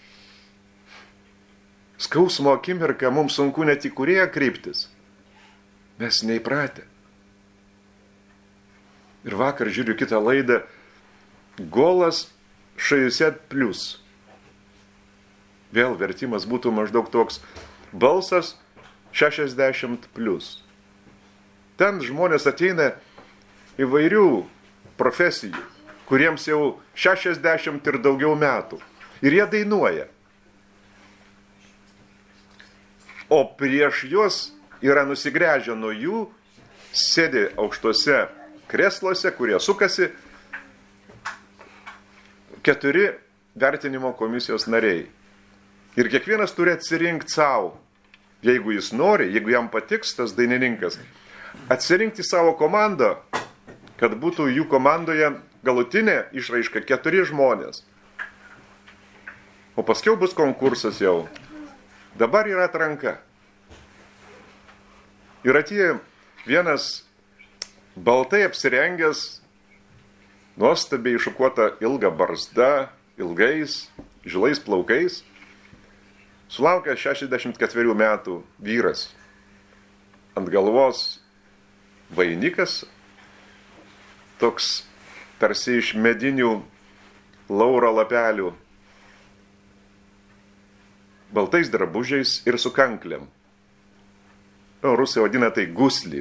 Skausmo akimirką mums sunku net į Kūrėją kreiptis. Mes neįpratę. Ir vakar žiūriu kitą laidą Golas šešiasdešimt plius. Vėl vertimas būtų maždaug toks balsas šešiasdešimt plius. Ten žmonės ateina įvairių profesijų, kuriems jau šešiasdešimt ir daugiau metų. Ir jie dainuoja. O prieš juos yra nusigręžę nuo jų, sėdi aukštose kresluose, kurie sukasi, keturi vertinimo komisijos nariai. Ir kiekvienas turi atsirinkti savo, jeigu jis nori, jeigu jam patiks tas dainininkas, atsirinkti savo komandą, kad būtų jų komandoje galutinė išraiška keturi žmonės. O paskiau bus konkursas jau. Dabar yra atranka. Ir atėjo vienas baltai apsirengęs, nuostabiai iššukuota ilga barzda, ilgais, žilais plaukais, sulaukęs šešiasdešimt ketverių metų vyras. Ant galvos vainikas, toks tarsi iš medinių lauro lapelių, baltais drabužiais ir su kanklėm. O, rusai vadina tai guslį.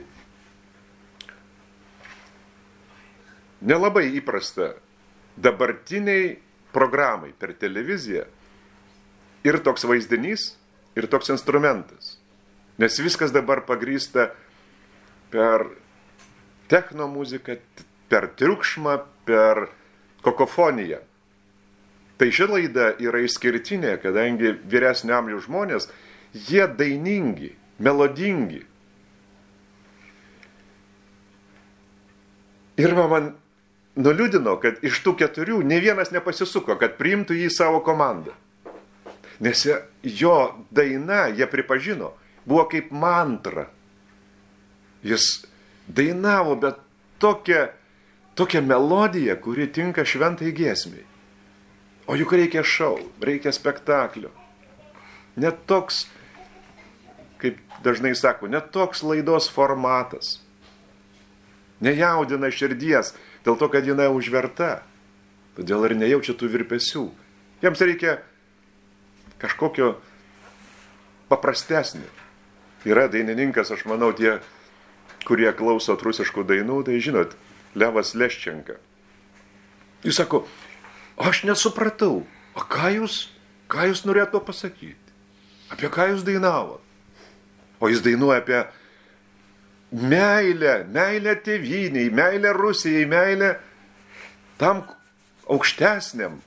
Nelabai įprasta dabartiniai programai per televiziją ir toks vaizdinys, ir toks instrumentas. Nes viskas dabar pagrįsta per technomuziką, per triukšmą, per kokofoniją. Tai ši laida yra išskirtinė, kadangi vyresnio amžiaus žmonės, jie dainingi, melodingi. Ir man nuliūdino, kad iš tų keturių ne vienas nepasisuko, kad priimtų jį savo komandą. Nes jo daina, jie pripažino, buvo kaip mantra. Jis dainavo, bet tokia, tokia melodija, kuri tinka šventai giesmiai. O juk reikia šou, reikia spektaklio. Net toks, kaip dažnai sako, net toks laidos formatas. Nejaudina širdies, dėl to, kad jinai užverta. Todėl ir nejaučia tų virpesių. Jiems reikia kažkokio paprastesnio. Yra dainininkas, aš manau, tie, kurie klausot rusiškų dainų, tai žinot, Levas Leščenka. Jis sako, aš nesupratau, o ką jūs, ką jūs norėtų pasakyti? Apie ką jūs dainavot? O jis dainuoja apie meilę, meilę tėvyniai, meilę Rusijai, meilę tam aukštesniam.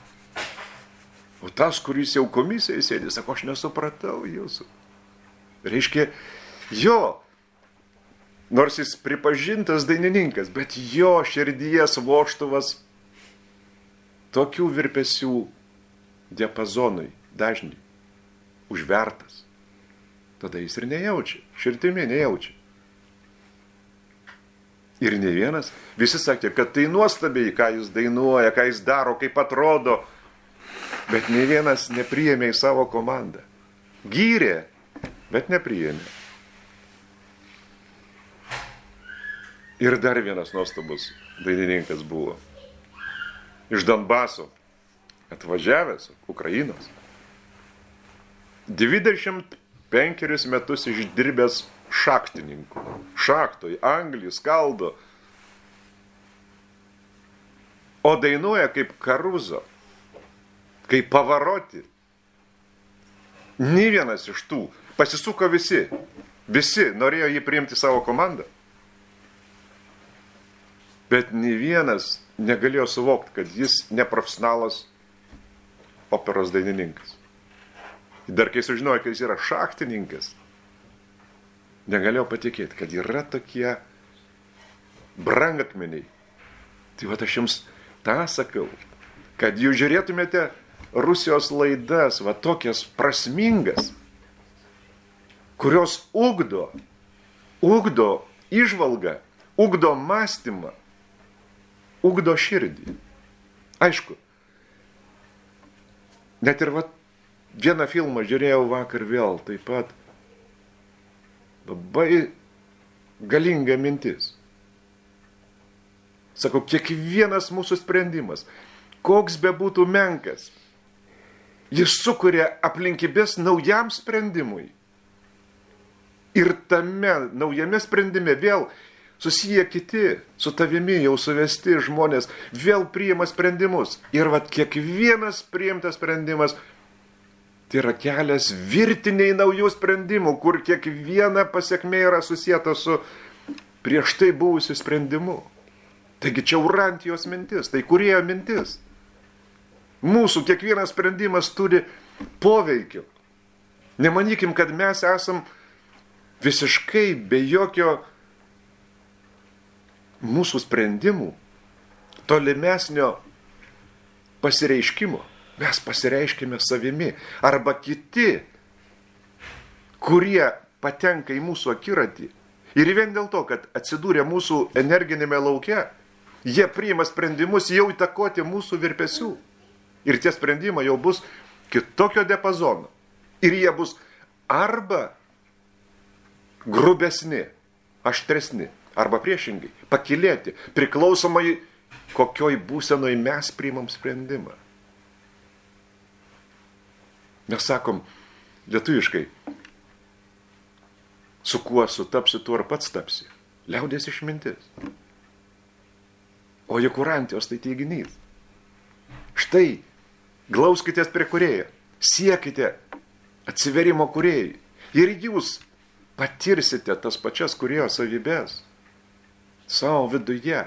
O tas, kuris jau komisijai sėdė, sako, aš nesupratau jūsų. Reiškia, jo, nors jis pripažintas dainininkas, bet jo širdies vožtuvas tokių virpesių diapazonui dažnai užvertas. Tada jis ir nejaučia, širdimi nejaučia. Ir ne vienas, visi sakė, kad tai nuostabiai, ką jis dainuoja, ką jis daro, kaip atrodo, bet ne vienas nepriėmė į savo komandą. Gyrė, bet nepriėmė. Ir dar vienas nuostabus dainininkas buvo. Iš Donbaso atvažiavęs, Ukrainos. dvidešimt penkerius metus išdirbęs šachtininku. Šachtoj, anglį, skaldo. O dainuoja kaip Karuzo, kaip Pavaroti. Nė vienas iš tų. Pasisuko visi. Visi norėjo jį priimti savo komandą. Bet nė vienas negalėjo suvokti, kad jis neprofesionalas operos dainininkas. Dar kai sužinojo, kad jis yra šachtininkas, negalėjau patikėti, kad yra tokie brangakmeniai. Tai va aš jums tą sakau, kad jūs žiūrėtumėte Rusijos laidas, va tokias prasmingas, kurios ugdo, ugdo įžvalgą, ugdo mąstymą, ugdo širdį. Aišku, net ir va vieną filmą žiūrėjau vakar vėl, taip pat labai galinga mintis. Sakau, kiekvienas mūsų sprendimas, koks bebūtų menkas, jis sukuria aplinkybės naujam sprendimui. Ir tame naujame sprendime vėl susiję kiti, su tavimi jau suvesti žmonės, vėl priima sprendimus. Ir vat kiekvienas priimtas sprendimas, tai yra kelias virtiniai naujų sprendimų, kur kiekviena pasiekmė yra susijęta su prieš tai buvusiu sprendimu. Taigi čia Urantijos mintis, tai kūrėjo mintis. Mūsų kiekvienas sprendimas turi poveikio. Nemanykim, kad mes esam visiškai be jokio mūsų sprendimų, tolimesnio pasireiškimo. Mes pasireiškime savimi. Arba kiti, kurie patenka į mūsų akiratį. Ir vien dėl to, kad atsidūrė mūsų energinėme lauke, jie priima sprendimus jau įtakoti mūsų virpesių. Ir tie sprendimai jau bus kitokio diapazono. Ir jie bus arba grubesni, aštresni, arba priešingai, pakilėti, priklausomai kokioj būsenoj mes priimam sprendimą. Mes sakom lietuviškai, su kuo sutapsi, tuo ir pats tapsi. Liaudės išmintis. O juk Urantijos tai teiginys. Štai, glauskitės prie kūrėjo, siekite atsiverimo kūrėjai. Ir jūs patirsite tas pačias kūrėjo savybės savo viduje.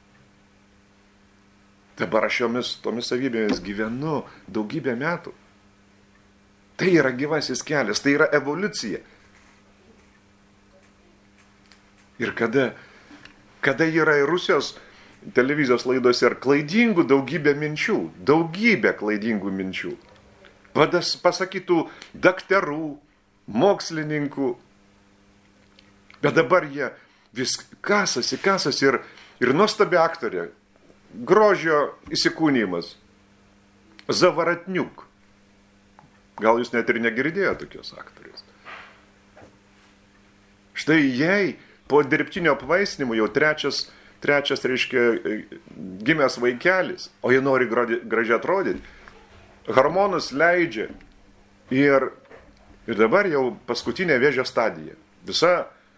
Dabar aš jomis, tomis savybėmis gyvenu daugybę metų. Tai yra gyvasis kelias, tai yra evoliucija. Ir kada, kada yra ir Rusijos televizijos laidose ir klaidingų daugybė minčių, daugybė klaidingų minčių. Vadas pasakytų daktarų, mokslininkų. Bet dabar jie vis kasasi, kasasi ir, ir nuostabi aktorė, grožio įsikūnymas, Zavaratniuk. Gal jūs net ir negirdėjote tokios aktorės. Štai jai po dirbtinio apvaisinimo jau trečias trečias, reiškia, gimęs vaikelis, o jie nori gražiai atrodyti. Hormonus leidžia ir, ir dabar jau paskutinė vėžio stadija. Visa,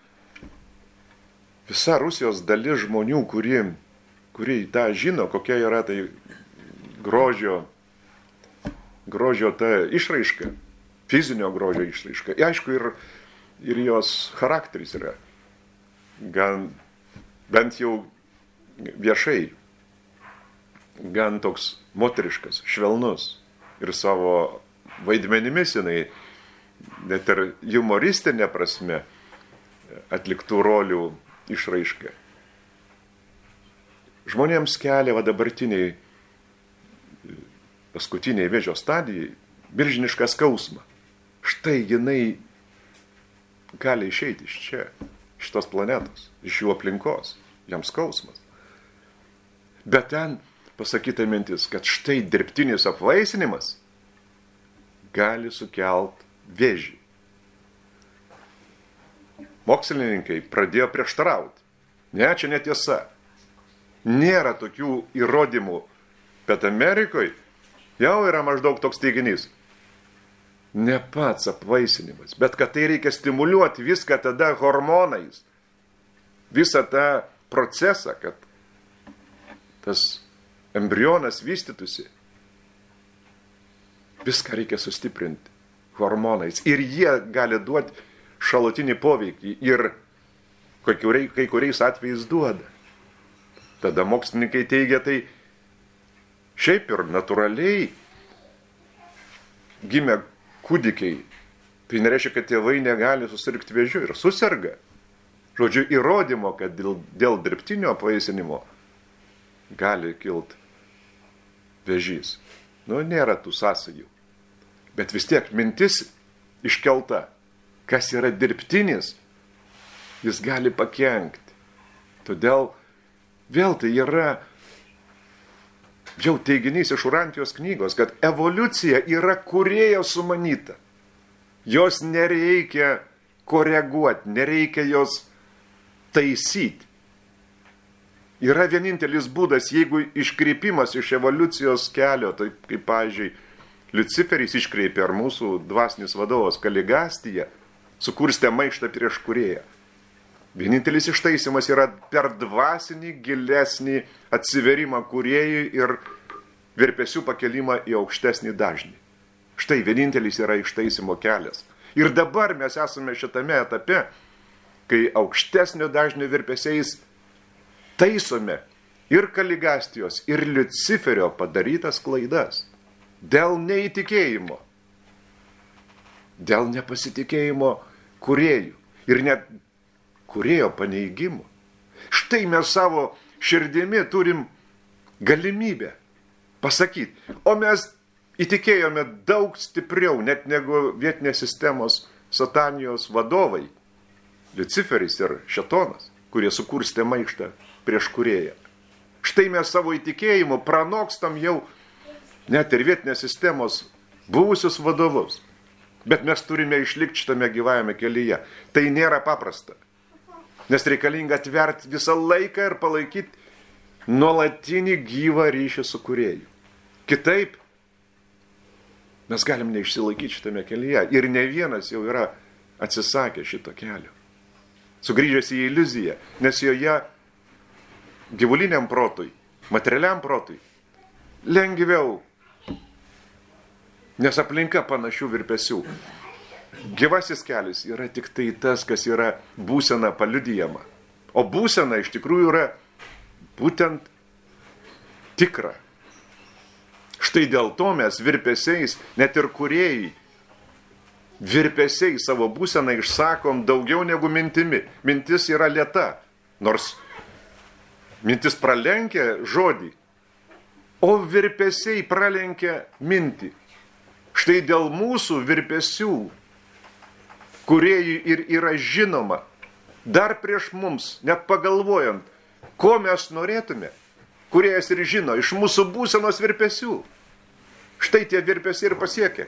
visa Rusijos dalis žmonių, kurie, kurie tą žino, kokia yra tai grožio, grožio ta išraiška, fizinio grožio išraiška. Ir aišku, ir, ir jos charakteris yra gan, bent jau viešai, gan toks moteriškas, švelnus. Ir savo vaidmenimis jinai, net ir humoristinė prasme, atliktų rolių išraiška. Žmonėms kelia va dabartiniai, paskutiniai vėžio stadijai, milžinišką skausmą. Štai jinai gali išeiti iš čia, iš tos planetos, iš jų aplinkos, jam skausmas. Bet ten pasakyta mintis, kad štai dirbtinis apvaisinimas gali sukelt vėžį. Mokslininkai pradėjo prieštarauti. Ne, čia netiesa. Nėra tokių įrodymų, bet Amerikoje jau yra maždaug toks teiginys. Ne pats apvaisinimas, bet kad tai reikia stimuliuoti viską tada hormonais. Visą tą procesą, kad tas embrionas vystytųsi. Viską reikia sustiprinti hormonais. Ir jie gali duoti šalutinį poveikį. Ir kai kuriais atvejais duoda. Tada mokslininkai teigia, tai šiaip ir natūraliai gimę kūdikiai. Tai nereiškia, kad tėvai negali susirgti vėžiu. Ir susirga. Žodžiu, įrodymo, kad dėl, dėl dirbtinio apvaisinimo gali kilti vėžys. Nu, nėra tų sąsajų. Bet vis tiek mintis iškelta, kas yra dirbtinis, jis gali pakenkti. Todėl vėl tai yra jau teiginys iš Urantijos knygos, kad evoliucija yra kūrėjo sumanyta. Jos nereikia koreguoti, nereikia jos taisyti. Yra vienintelis būdas, jeigu iškreipimas iš evoliucijos kelio, tai kaip, pavyzdžiui, Liuciferis iškreipė ar mūsų dvasinis vadovas Kaligastija, sukurstė maištą prieš kūrėją. Vienintelis ištaisimas yra per dvasinį, gilesnį atsiverimą kūrėjui ir virpesių pakelimą į aukštesnį dažnį. Štai vienintelis yra ištaisimo kelias. Ir dabar mes esame šitame etape, kai aukštesnio dažnio virpesiais taisome ir Kaligastijos, ir Liuciferio padarytas klaidas. Dėl neįtikėjimo, dėl nepasitikėjimo kūrėjų ir net kūrėjo paneigimo. Štai mes savo širdimi turim galimybę pasakyti, o mes įtikėjome daug stipriau, net negu vietinės sistemos satanijos vadovai, Liuciferis ir Šėtonas, kurie sukurstė maištą prieš kūrėją. Štai mes savo įtikėjimu pranokstam jau net ir vietinės sistemos buvusius vadovus. Bet mes turime išlikti šitame gyvajame kelyje. Tai nėra paprasta. Nes reikalinga atverti visą laiką ir palaikyti nuolatinį gyvą ryšį su kūrėju. Kitaip mes galim neišsilaikyti šitame kelyje. Ir ne vienas jau yra atsisakę šito kelio. Sugrįžęs į iliuziją, nes joje gyvuliniam protui, materialiam protui lengviau, nes aplinka panašių virpesių. Gyvasis kelias yra tik tai tas, kas yra būsena paliudijama. O būsena iš tikrųjų yra būtent tikra. Štai dėl to mes virpesiais, net ir kūrėjai, virpesiai savo būseną išsakom daugiau negu mintimi. Mintis yra lėta, nors mintis pralenkia žodį, o virpesiai pralenkia mintį. Štai dėl mūsų virpesių kūrėjai ir yra žinoma, dar prieš mums, net pagalvojant, ko mes norėtume, kūrėjas ir žino iš mūsų būsenos virpesių. Štai tie virpesiai ir pasiekia.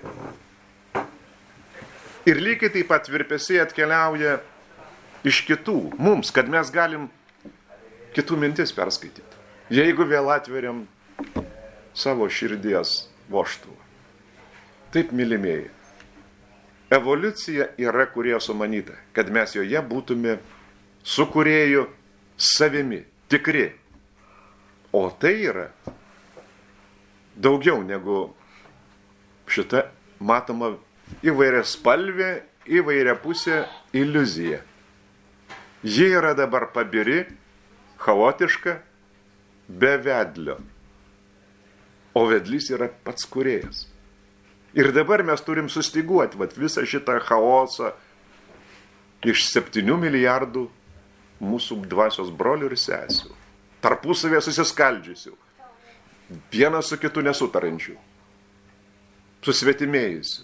Ir lygiai taip pat virpesiai atkeliauja iš kitų mums, kad mes galim kitų mintis perskaityti. Jeigu vėl atveriam savo širdies vožtuvą. Taip, mylimieji, evoliucija yra kūrėjo sumanyta, kad mes joje būtume su kūrėju savimi, tikri. O tai yra daugiau negu šita matoma įvairia spalvė, įvairia pusė iliuzija. Ji yra dabar pabiri, chaotiška, be vedlio. O vedlys yra pats kūrėjas. Ir dabar mes turim sustiguoti vat, visą šitą chaosą iš septynių milijardų mūsų dvasios brolių ir sesių. Tarpusavėje susiskaldžiusių. Vienas su kitu nesutarančių. Susvetimėjusių.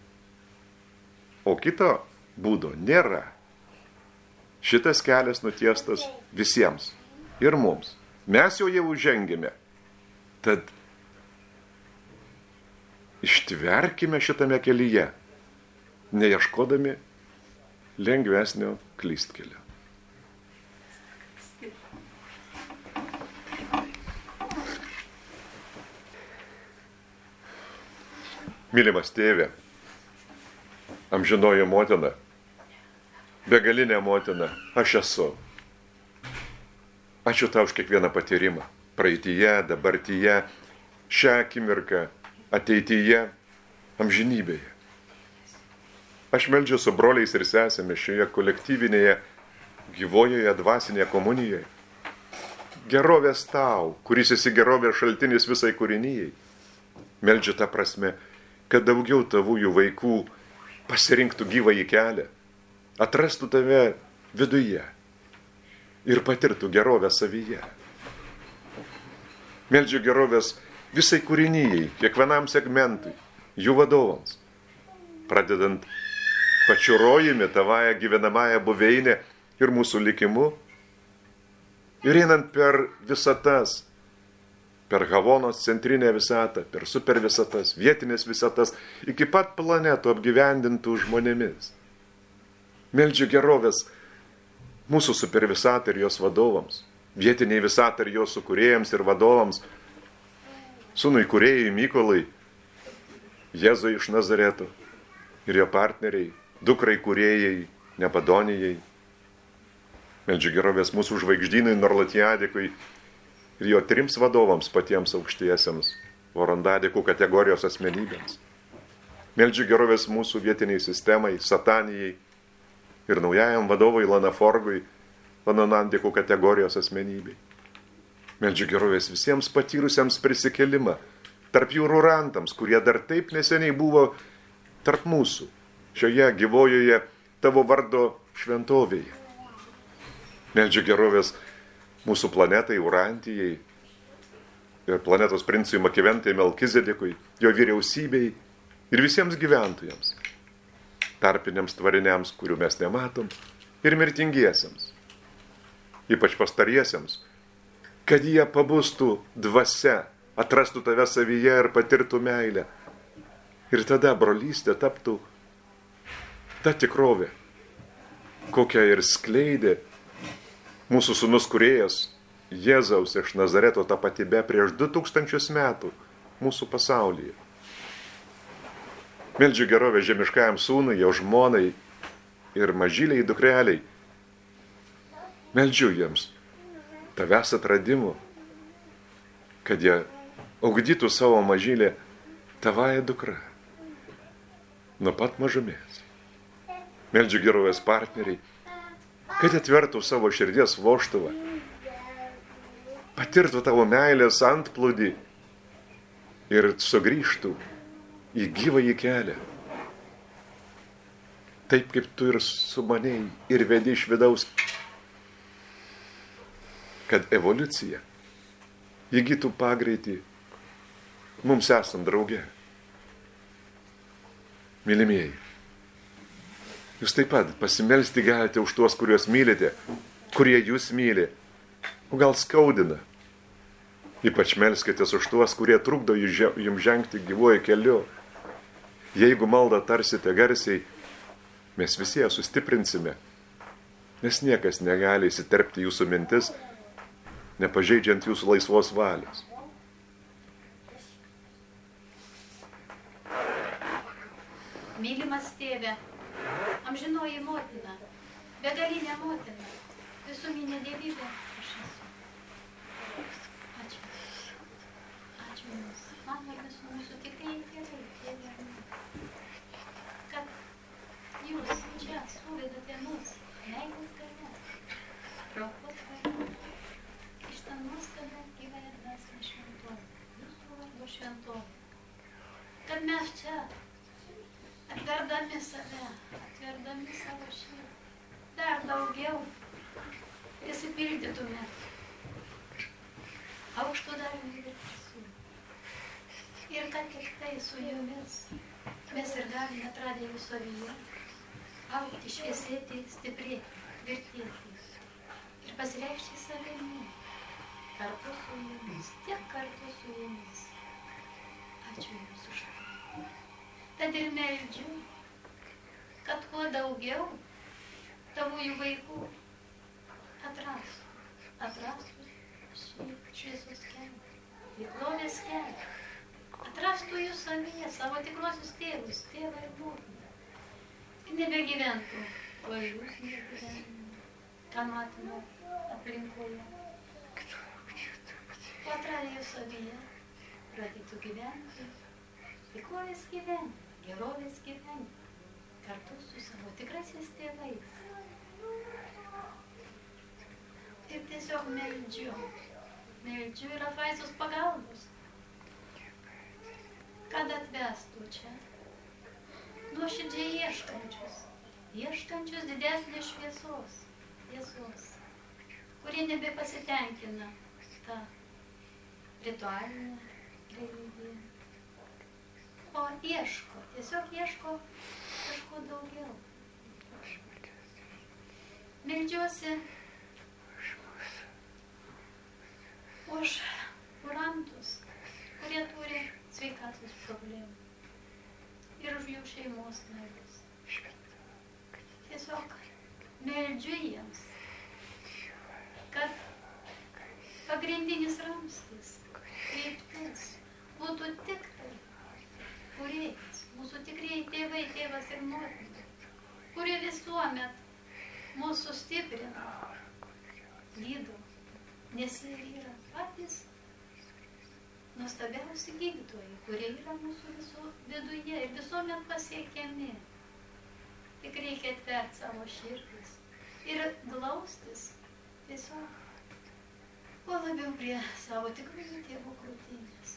O kito būdo nėra. Šitas kelias nutiestas visiems. Ir mums. Mes jau jau žengėme. Tad ištverkime šitame kelyje, neieškodami lengvesnio klystkelio. Mylimas tėve, amžinoji motina, begalinė motina, aš esu. Ačiū tau už kiekvieną patyrimą. Praeityje, dabartyje, šią akimirką, ateityje, amžinybėje. Aš meldžiu su broliais ir sesėmis šioje kolektyvinėje, gyvojoje, dvasinėje komunijoje. Gerovės tau, kuris esi gerovės šaltinis visai kūrinijai. Meldžiu tą prasme, kad daugiau tavųjų vaikų pasirinktų gyvąjį kelią, atrastų tave viduje ir patirtų gerovę savyje. Meldžiu gerovės visai kūrinijai, kiekvienam segmentui, jų vadovams, pradedant pačiu rojumi, tavąją gyvenamąją buveinę ir mūsų likimu, ir einant per visatas, per Havonos centrinę visatą, per supervisatas, vietinės visatas, iki pat planetų apgyvendintų žmonėmis. Meldžiu gerovės mūsų supervisatą ir jos vadovams, vietiniai visatą ir jos sukūrėjams ir vadovams, sūnui kūrėjai Mykolai, Jėzui iš Nazareto ir jo partneriai, dukrai kūrėjai, Nepadonijai. Meldžiu gerovės mūsų žvaigždynui Norlatijadikui ir jo trims vadovams patiems aukštiesiems, Vorondadikų kategorijos asmenybėms. Meldžiu gerovės mūsų vietiniai sistemai, Satanijai ir naujajam vadovui Lanaforgui, Lanonandikų kategorijos asmenybei. Meldžiu gerovės visiems patyrusiems prisikelimą, tarp jų rurantams, kurie dar taip neseniai buvo tarp mūsų, šioje gyvojoje tavo vardo šventovėje. Meldžiu gerovės mūsų planetai Urantijai ir planetos princui Makiventai Melkizedekui, jo vyriausybei ir visiems gyventojams, tarpiniams tvariniams, kurių mes nematom, ir mirtingiesiems, ypač pastariesiems, kad jie pabustų dvasia, atrastų tave savyje ir patirtų meilę. Ir tada brolystė taptų ta tikrovė, kokią ir skleidė mūsų sūnus kūrėjas Jėzaus iš Nazareto tapatybė prieš du tūkstančius metų mūsų pasaulyje. Meldžiu gerovę žemiškajam sūnui, jo žmonai ir mažyliai dukreliai. Meldžiu jiems tavęs atradimų, kad jie augdytų savo mažylę tavąją dukrą nuo pat mažumės. Meldžiu gerovės partneriai, kad atvertų savo širdies vožtuvą, patirtų tavo meilės antplūdį ir sugrįžtų į gyvąjį kelią. Taip kaip tu ir sumanėjai ir vedi iš vidaus, kad evoliucija įgytų pagreitį mums esant drauge. Mylimieji, jūs taip pat pasimelsti galite už tuos, kuriuos mylite, kurie jūs myli, o gal skaudina. Ypač melskitės už tuos, kurie trukdo jums žengti gyvuoju keliu. Jeigu maldą tarsite garsiai, mes visi ją sustiprinsime, nes niekas negali įsiterpti jūsų mintis nepažeidžiant jūsų laisvos valios. Mylimas tėve, amžinoji motina, begalinė motina, visuminė dievybė, aš esu. Ačiū. Ačiū Jums. Mano ir visų mūsų tikrai tėvai, tėvė ir mama. Kad Jūs čia suvedate mus, meilės gale, traukos gale, iš tą nuostabę gyvąją dvasią šventovę, Jūsų vardo šventovę. Kad mes čia atverdami save, atverdami savo širdį, dar daugiau prisipildytume aukštų darbų virpesių. Ir kad tik tai su Jumis mes ir galime atradę Jūsų savyje, augti, šviesėti, stiprėti, tvirtėti ir pasireikšti savimi, kartu su Jumis, tiek kartu su Jumis. Ačiū Jums už tai. Tad ir meldžiu, kad kuo daugiau tavųjų vaikų atrastų, atrastų šį šviesos kelią, tikrovės kelią, atrastų jų savyje, savo tikruosius tėvus, tėvą ir motiną. Ir nebegyventų, o jūs negyventų, ką matome aplinkoje. O atradę jų savyje, pradėtų gyventi, tikrovės gyventi. Gerovės gyventi kartu su savo tikraisiais tėvais. Ir tiesiog meldžiu, meldžiu ir apvaizdos pagalbos, kad atvestų čia nuoširdžiai ieškančius, ieškančius didesnės šviesos, tiesos, kurie nebepasitenkina tą ritualinę religiją. O ieško, tiesiog ieško kažko daugiau. Meldžiuosi už kurantus, kurie turi sveikatos problemų ir už jų šeimos narius. Tiesiog meldžiu jiems, kad pagrindinis ramstis, kryptis būtų tik tai kūrėjas, mūsų tikrieji tėvai, tėvas ir motina, kurie visuomet mūsų stiprina, gydo, nes jie yra patys nuostabiausi gydytojai, kurie yra mūsų visų viduje ir visuomet pasiekiami. Tik reikia atverti savo širdis ir glaustis tiesiog kuo labiau prie savo tikrųjų tėvų krūtinės.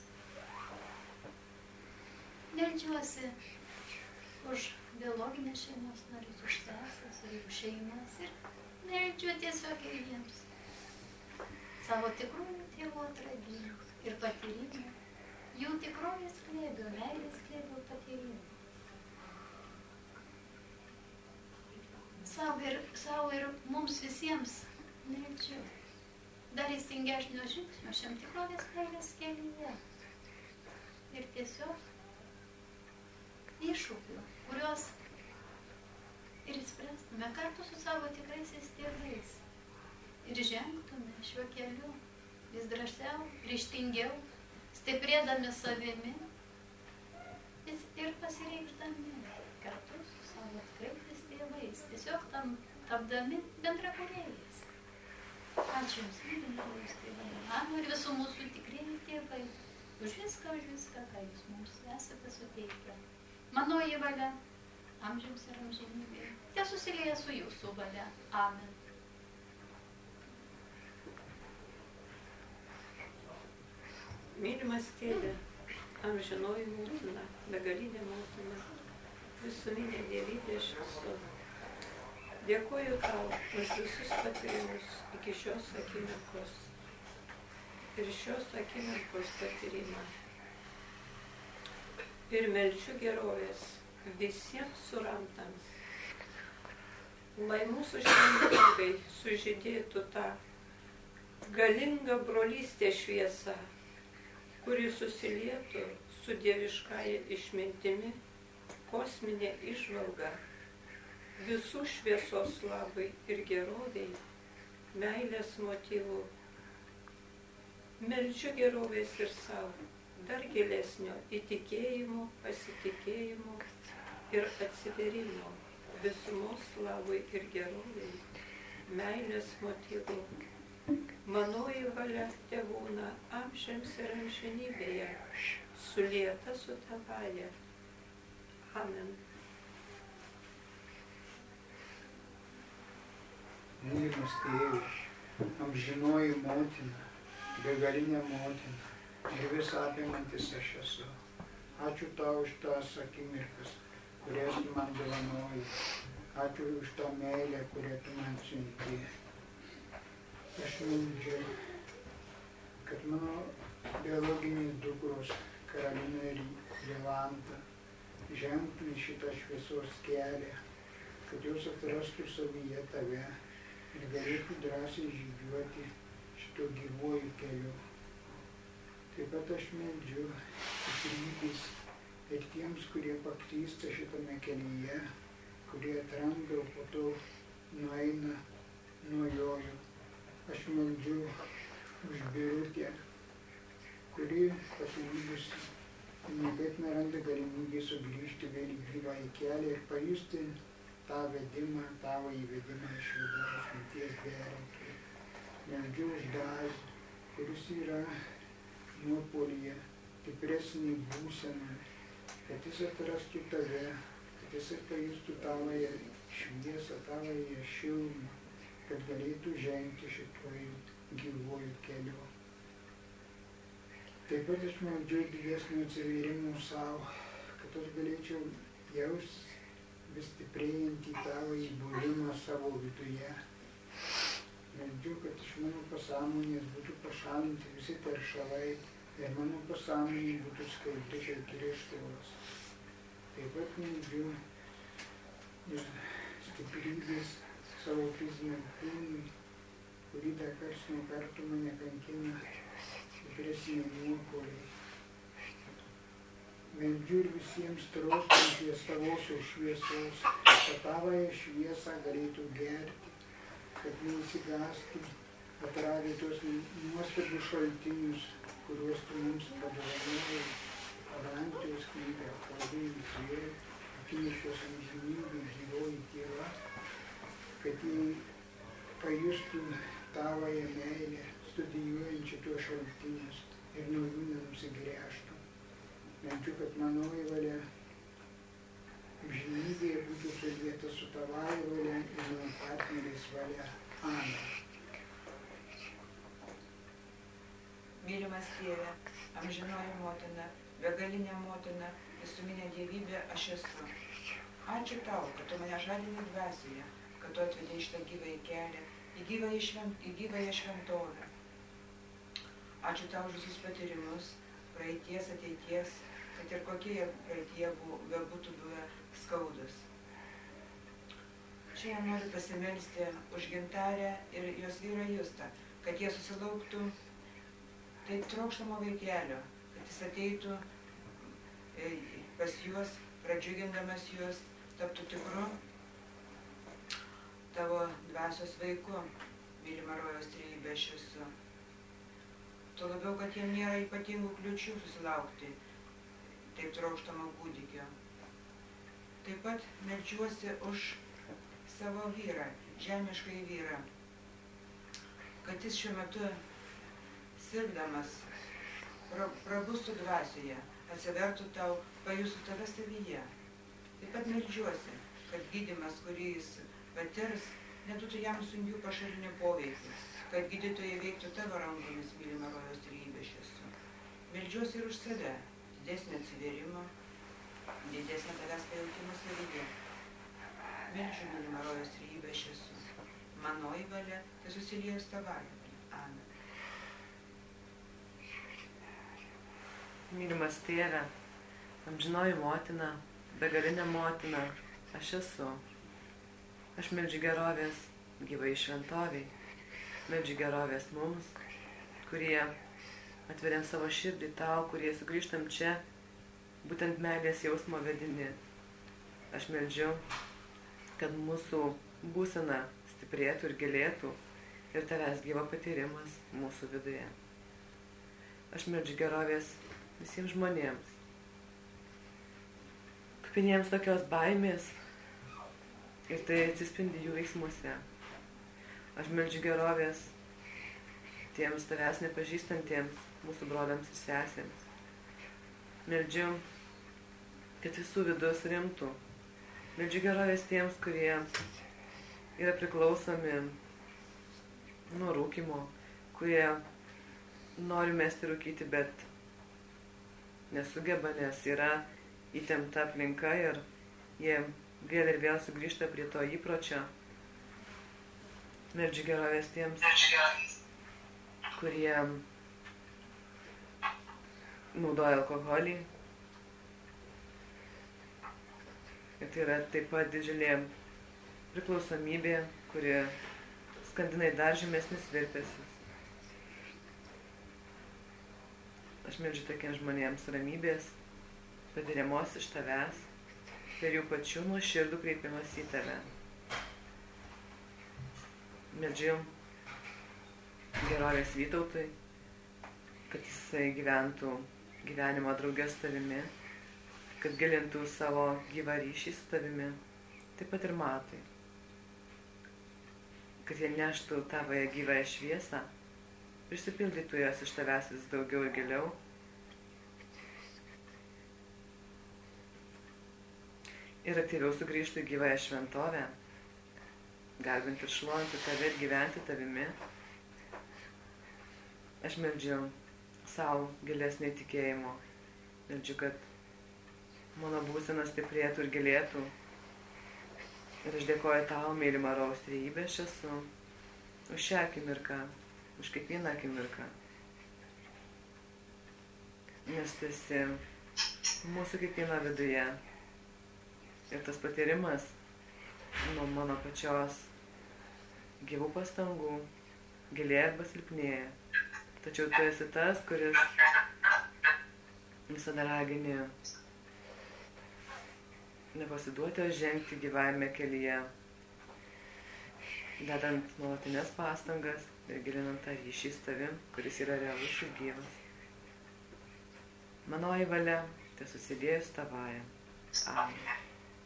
Meldžiuosi už biologinės šeimos narius, už sesės ir jų šeimas ir meldžiu tiesiog ir jiems savo tikrųjų tėvų atradimų ir patyrimų, jų tikrovės klėbio, meilės klėbio patyrimų. Sau ir, sau ir mums visiems meldžiu dar įstingesnio žingsnio šiam tikrovės meilės kelyje. Ir tiesiog iššūkių, kuriuos ir spręstume kartu su savo tikraisiais tėvais ir žengtume šiuo keliu vis drąsiau, ryžtingiau, stiprėdami savimi ir pasireikšdami kartu su savo tikraisiais tėvais, tiesiog tam, tapdami bendrakūrėjais. Ačiū Jums, mylimieji tėvai, mano ir visų mūsų tikrieji tėvai, už viską, už viską, ką Jūs mums esate suteikę. Manoji valia, amžiams ir amžinybė, te susilieja su Jūsų valia. Amen. Mylimas tėve, amžinoji motina, begalinė motina, visuminė dievybė aš esu. Dėkuoju Tau už visus patyrimus iki šios akimirkos ir šios akimirkos patyrimą. Ir meldžiu gerovės visiems surantams, lai mūsų šventybei sužydėtų tą galingą brolystę šviesą, kuri susilietų su dieviškąja išmintimi, kosminė įžvalga, visų šviesos labai ir geroviai, meilės motyvų Meldžiu gerovės ir savo, dar gilesnio įtikėjimo, pasitikėjimo ir atsiverimo visumos labui ir gerovai, meilės motyvų. Manoji valia tėvūna amžiams ir amžinybėje, sulieta su tavaja. Amen. Mylimas tėve, amžinoji motina, begalinė motina ir visą apimantis aš esu. Ačiū tau už tas akimirkas, kurias tu man dovanoji. Ačiū už tą meilę, kurią tu man siunti. Aš meldžiu, kad mano biologinės dukros Karolina ir Jolanta žengtų į šitą šviesos kelią, kad jos atrastų savyje tave ir galėtų drąsiai žygiuoti šito gyvuoju keliu. Taip pat aš meldžiu stiprybės ir tiems, kurie paklysta šitame kelyje, kurie atranda, o po to nueina nuo jojo. Aš meldžiu už Birutę, kuri pasiryžusi niekaip neranda galimybę sugrįžti vėl į gyvąjį kelią ir pajusti tą vedimą, tavo įvedimą iš vidaus minties gerinti. Meldžiu už Dazį, kuris yra nuopolyje, stipresnį būseną, kad jis atrastų tave, kad jis pajustų tavoje šviesą, tavoje šilumą, kad galėtų žengti šituoju gyvuoju keliu. Taip pat aš meldžiu didesnio atsivėrimo savo, kad aš galėčiau jaustis vis stiprėjantį tavo įbuvimą savo viduje. Meldžiu, kad iš mano pasąmonės būtų pašalinti visi teršalai ir mano pasąmonė būtų skaidri kaip krištolas. Taip pat meldžiu ir stiprybės savo fiziniam kūnui, kurį dar karts nuo karto mane kankina stipresniai nuopuoliai. Meldžiu ir visiems troškančies tavosios šviesos, kad tavąją šviesą galėtų gerti, kad neįsigastų, atradę tuos nuostabius šaltinius, kuriuos tu mums padovanojai, Adantijos knygą, Kalbėjus vėl, akimirkos amžinybė, gyvoji tyla, kad jie pajustų tavąją meilę, studijuojančią tuos šaltinius ir nuo jų nenusigręžtų. Meldžiu, kad manoji valia amžinybėje būtų sulieta su tavąja valia ir mano partnerės valia. Amen. Mylimas Tėve, amžinoji motina, begalinė motina, visuminė dievybė aš esu. Ačiū tau, kad tu mane žadini dvasioje, kad tu atvedei šitą gyvąjį kelią, į gyvąją švent, į gyvąją šventovę. Ačiū tau už visus patyrimus, praeities, ateities, kad ir kokie praeitie būtų buvę skaudus. Šiandien noriu pasimelsti už Gintarę ir jos vyrą Justą, kad jie susilauktų taip trokštamo vaikelio, kad jis ateitų pas juos, pradžiugindamas juos, taptų tikru tavo dvasios vaiku, mylima rojaus trejybė aš esu. Tuo labiau, kad jiem nėra ypatingų kliučių susilaukti taip trokštamo kūdikio. Taip pat meldžiuosi už savo vyrą, žemiškai vyrą, kad jis šiuo metu sirgdamas prabustų dvasioje, atsivertų tau, pajustų tave savyje. Taip pat meldžiuosi, kad gydymas, kurį jis patirs, neduotų jam sunkių pašalinių poveikių, kad gydytojai veiktų tavo rankomis, mylima rojaus trejybė aš esu. Meldžiuosi ir už save, didesnio atsivėrimo, didesnio tavęs pajautimo savyje. Meldžiu, mylima rojaus trejybė aš esu. Manoji valia, tai susiliejus tavąja. Amen. Mylimas Tėve, amžinoji motina, begalinė motina, aš esu. Aš meldžiu gerovės gyvai šventoviai, meldžiu gerovės mums, kurie atveriam savo širdį tau, kurie sugrįžtam čia, būtent meilės jausmo vedini. Aš meldžiu, kad mūsų būsena stiprėtų ir gilėtų ir tavęs gyvo patyrimas mūsų viduje. Aš meldžiu gerovės visiems žmonėms. Kupiniems tokios baimės ir tai atsispindi jų veiksmuose. Aš meldžiu gerovės tiems tavęs nepažįstantiems mūsų broliams ir sesėms. Meldžiu, kad visų vidus rimtų. Meldžiu gerovės tiems, kurie yra priklausomi nuo rūkymo, kurie nori mesti rūkyti, bet nesugeba, nes yra įtempta aplinka ir jie vėl ir vėl sugrįžta prie to įpročio. Meldžiu gerovės tiems, kurie naudoja alkoholį. Ir tai yra taip pat didžiulė priklausomybė, kuri skandina į dar žemesnis virpesius. Aš meldžiu tokiems žmonėms ramybės, patiriamos iš tavęs ir jų pačių nuoširdų kreipimas į tave. Meldžiu gerovės Vytautui, kad jisai gyventų gyvenimo drauge su tavimi, kad gilintų savo gyvą ryšį su tavimi, taip pat ir Matui, kad jie neštų tavoje gyvąją šviesą, išsipildytų jos iš tavęs vis daugiau ir giliau. Ir aktyviau sugrįžtų į gyvąją šventovę, garbinti ir šlovinti tave ir gyventi tavimi. Aš meldžiu savo gilesnį tikėjimo. Meldžiu, kad mano būsena stiprėtų ir gilėtų. Ir aš dėkoju tau, mylima Rojaus trejybė, aš esu už šią akimirką, už kiekvieną akimirką. Nes tu esi mūsų kiekvieno viduje. Ir tas patyrimas nuo mano pačios gyvų pastangų gilėja arba silpnėja. Tačiau tu esi tas, kuris visada ragini nepasiduoti, o žengti gyvavime kelyje, dedant nuolatinės pastangas ir gilinant tą ryšį su tavim, kuris yra realus ir gyvas. Manoji valia, tai susidėjus tavąją. Amen.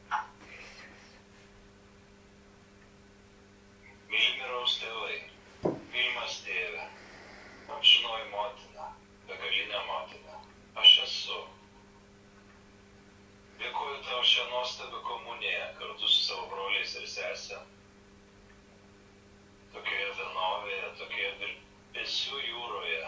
Mylimi Rojaus tėvai, mylimas tėve, amžinoji motina, begalinė motina, aš esu. Dėkuoju tau šią nuostabią komuniją kartu su savo broliais ir sesė. Tokioje vienovėje, tokioje virpesių jūroje.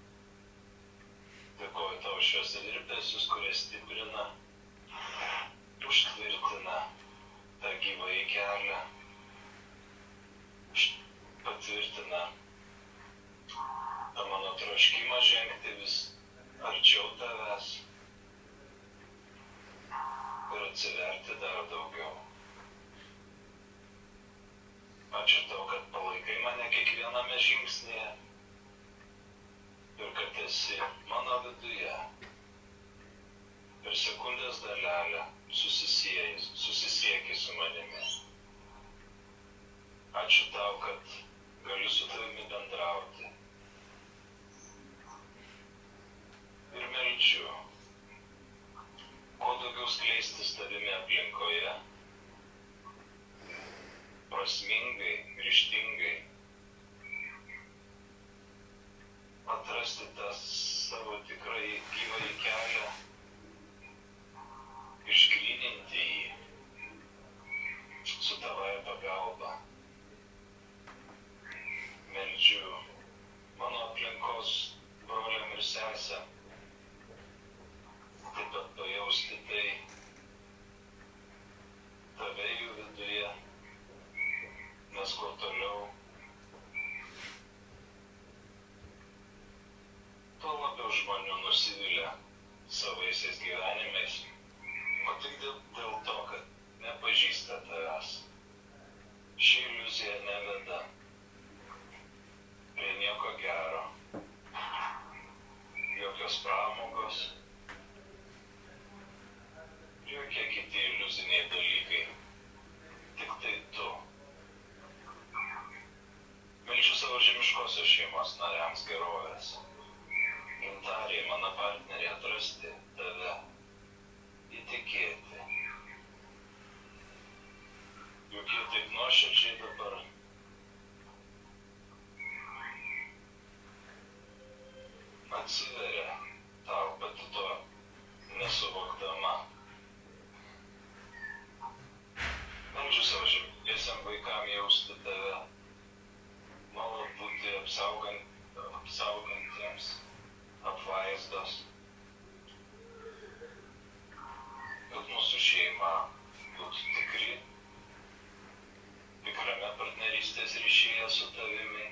Dėkuoju tau šios virpesius, kurie stiprina, užtvirtina tą gyvąjį kelią, patvirtina tą mano troškimą žengti vis arčiau tavęs ir atsiverti dar daugiau. Ačiū tau, kad palaikai mane kiekviename žingsnėje ir kad esi mano viduje. Per sekundės dalelę susisieki su manimi. Ačiū tau, kad galiu su tavimi bendrauti. Ir meldžiu, kuo daugiau skleistis tavimi aplinkoje, prasmingai, ryžtingai, atrasti tą savo tikrąjį gyvąjį kelią, išgryninti jį su tavąja pagalba. Meldžiu mano aplinkos broliam ir sesėm taip pat pajausti tai tave jų viduje, nes kuo toliau, tuo labiau žmonių nusivilia savaisiais gyvenimais, o tik dėl to, kad nepažįsta tavęs. Ši iliuzija neveda prie nieko gero, jokios pramogos, jokie kiti iliuziniai dalykai, tik tai tu. Meldžiu savo žemiškosios šeimos nariams gerovės, gimtadienio jie taip nuoširdžiai dabar atsiveria tau pati to nesuvokdama. Meldžiu savo žemdiesiam vaikam jausti tave, nuolat būti apsaugant, apsaugantiems apvaizdos, kad mūsų šeima būtų tikri, tikrame partnerystės ryšyje su tavimi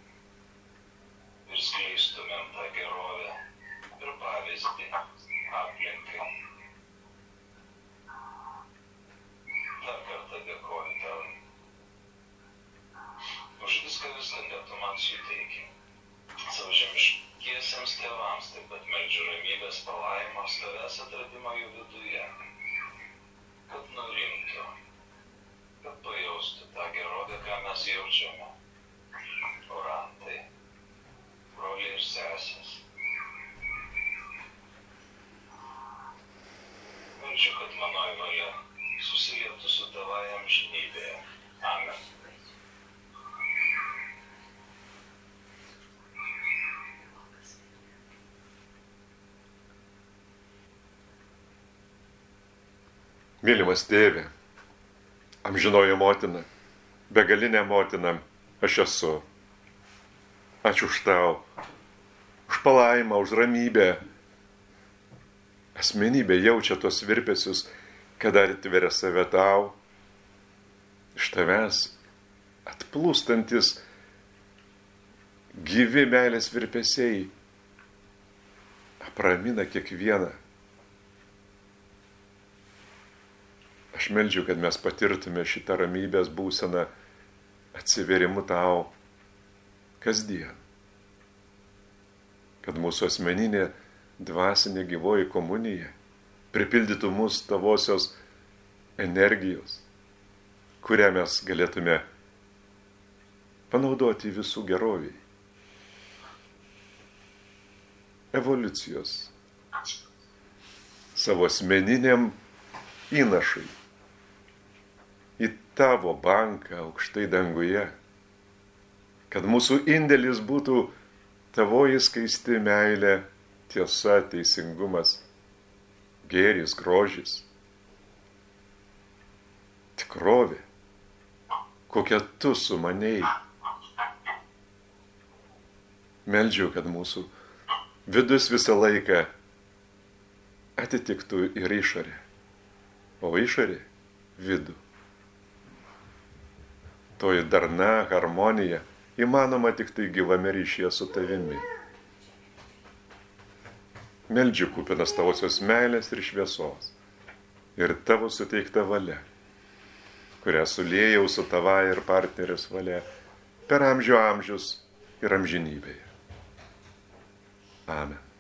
ir skleistumėm tą gerovę ir pavyzdį aplinkai. Dar kartą dėkoju tau už viską, viską, ką tu man suteiki. Savo žemiškiesiems tėvams taip pat meldžiu ramybės, palaimos, tavęs atradimo jų viduje, kad nurimtų, kad pajaustų tą gerovę, ką mes jaučiame. Orantai, broliai ir sesės. Meldžiu, kad manoji valia susilietų su tavąja amžinybėje. Amen. Mylimas tėve, amžinoji motina, begalinė motina, aš esu. Ačiū už tau, už palaimą, už ramybę. Asmenybė jaučia tos virpesius, kada atveria save tau, iš tavęs atplūstantis gyvi meilės virpesiai apramina kiekvieną. Aš meldžiu, kad mes patirtume šitą ramybės būseną atsiverimu tau kasdien. Kad mūsų asmeninė dvasinė gyvoji komunija pripildytų mūsų tavosios energijos, kurią mes galėtume panaudoti visų geroviai. Evoliucijos. Savo asmeniniam įnašai į tavo banką aukštai danguje, kad mūsų indėlis būtų tavoji skaisti meilė, tiesa, teisingumas, gėris, grožis, tikrovė, kokią tu sumanėjai. Meldžiu, kad mūsų vidus visą laiką atitiktų ir išorę, o išorė vidų. Toji darna, harmonija įmanoma tik tai gyvame ryšyje su tavimi. Meldžiu kupinas tavosios meilės ir šviesos ir tavo suteikta valia, kurią suliejau su tava ir partnerės valia per amžių amžius ir amžinybėje. Amen.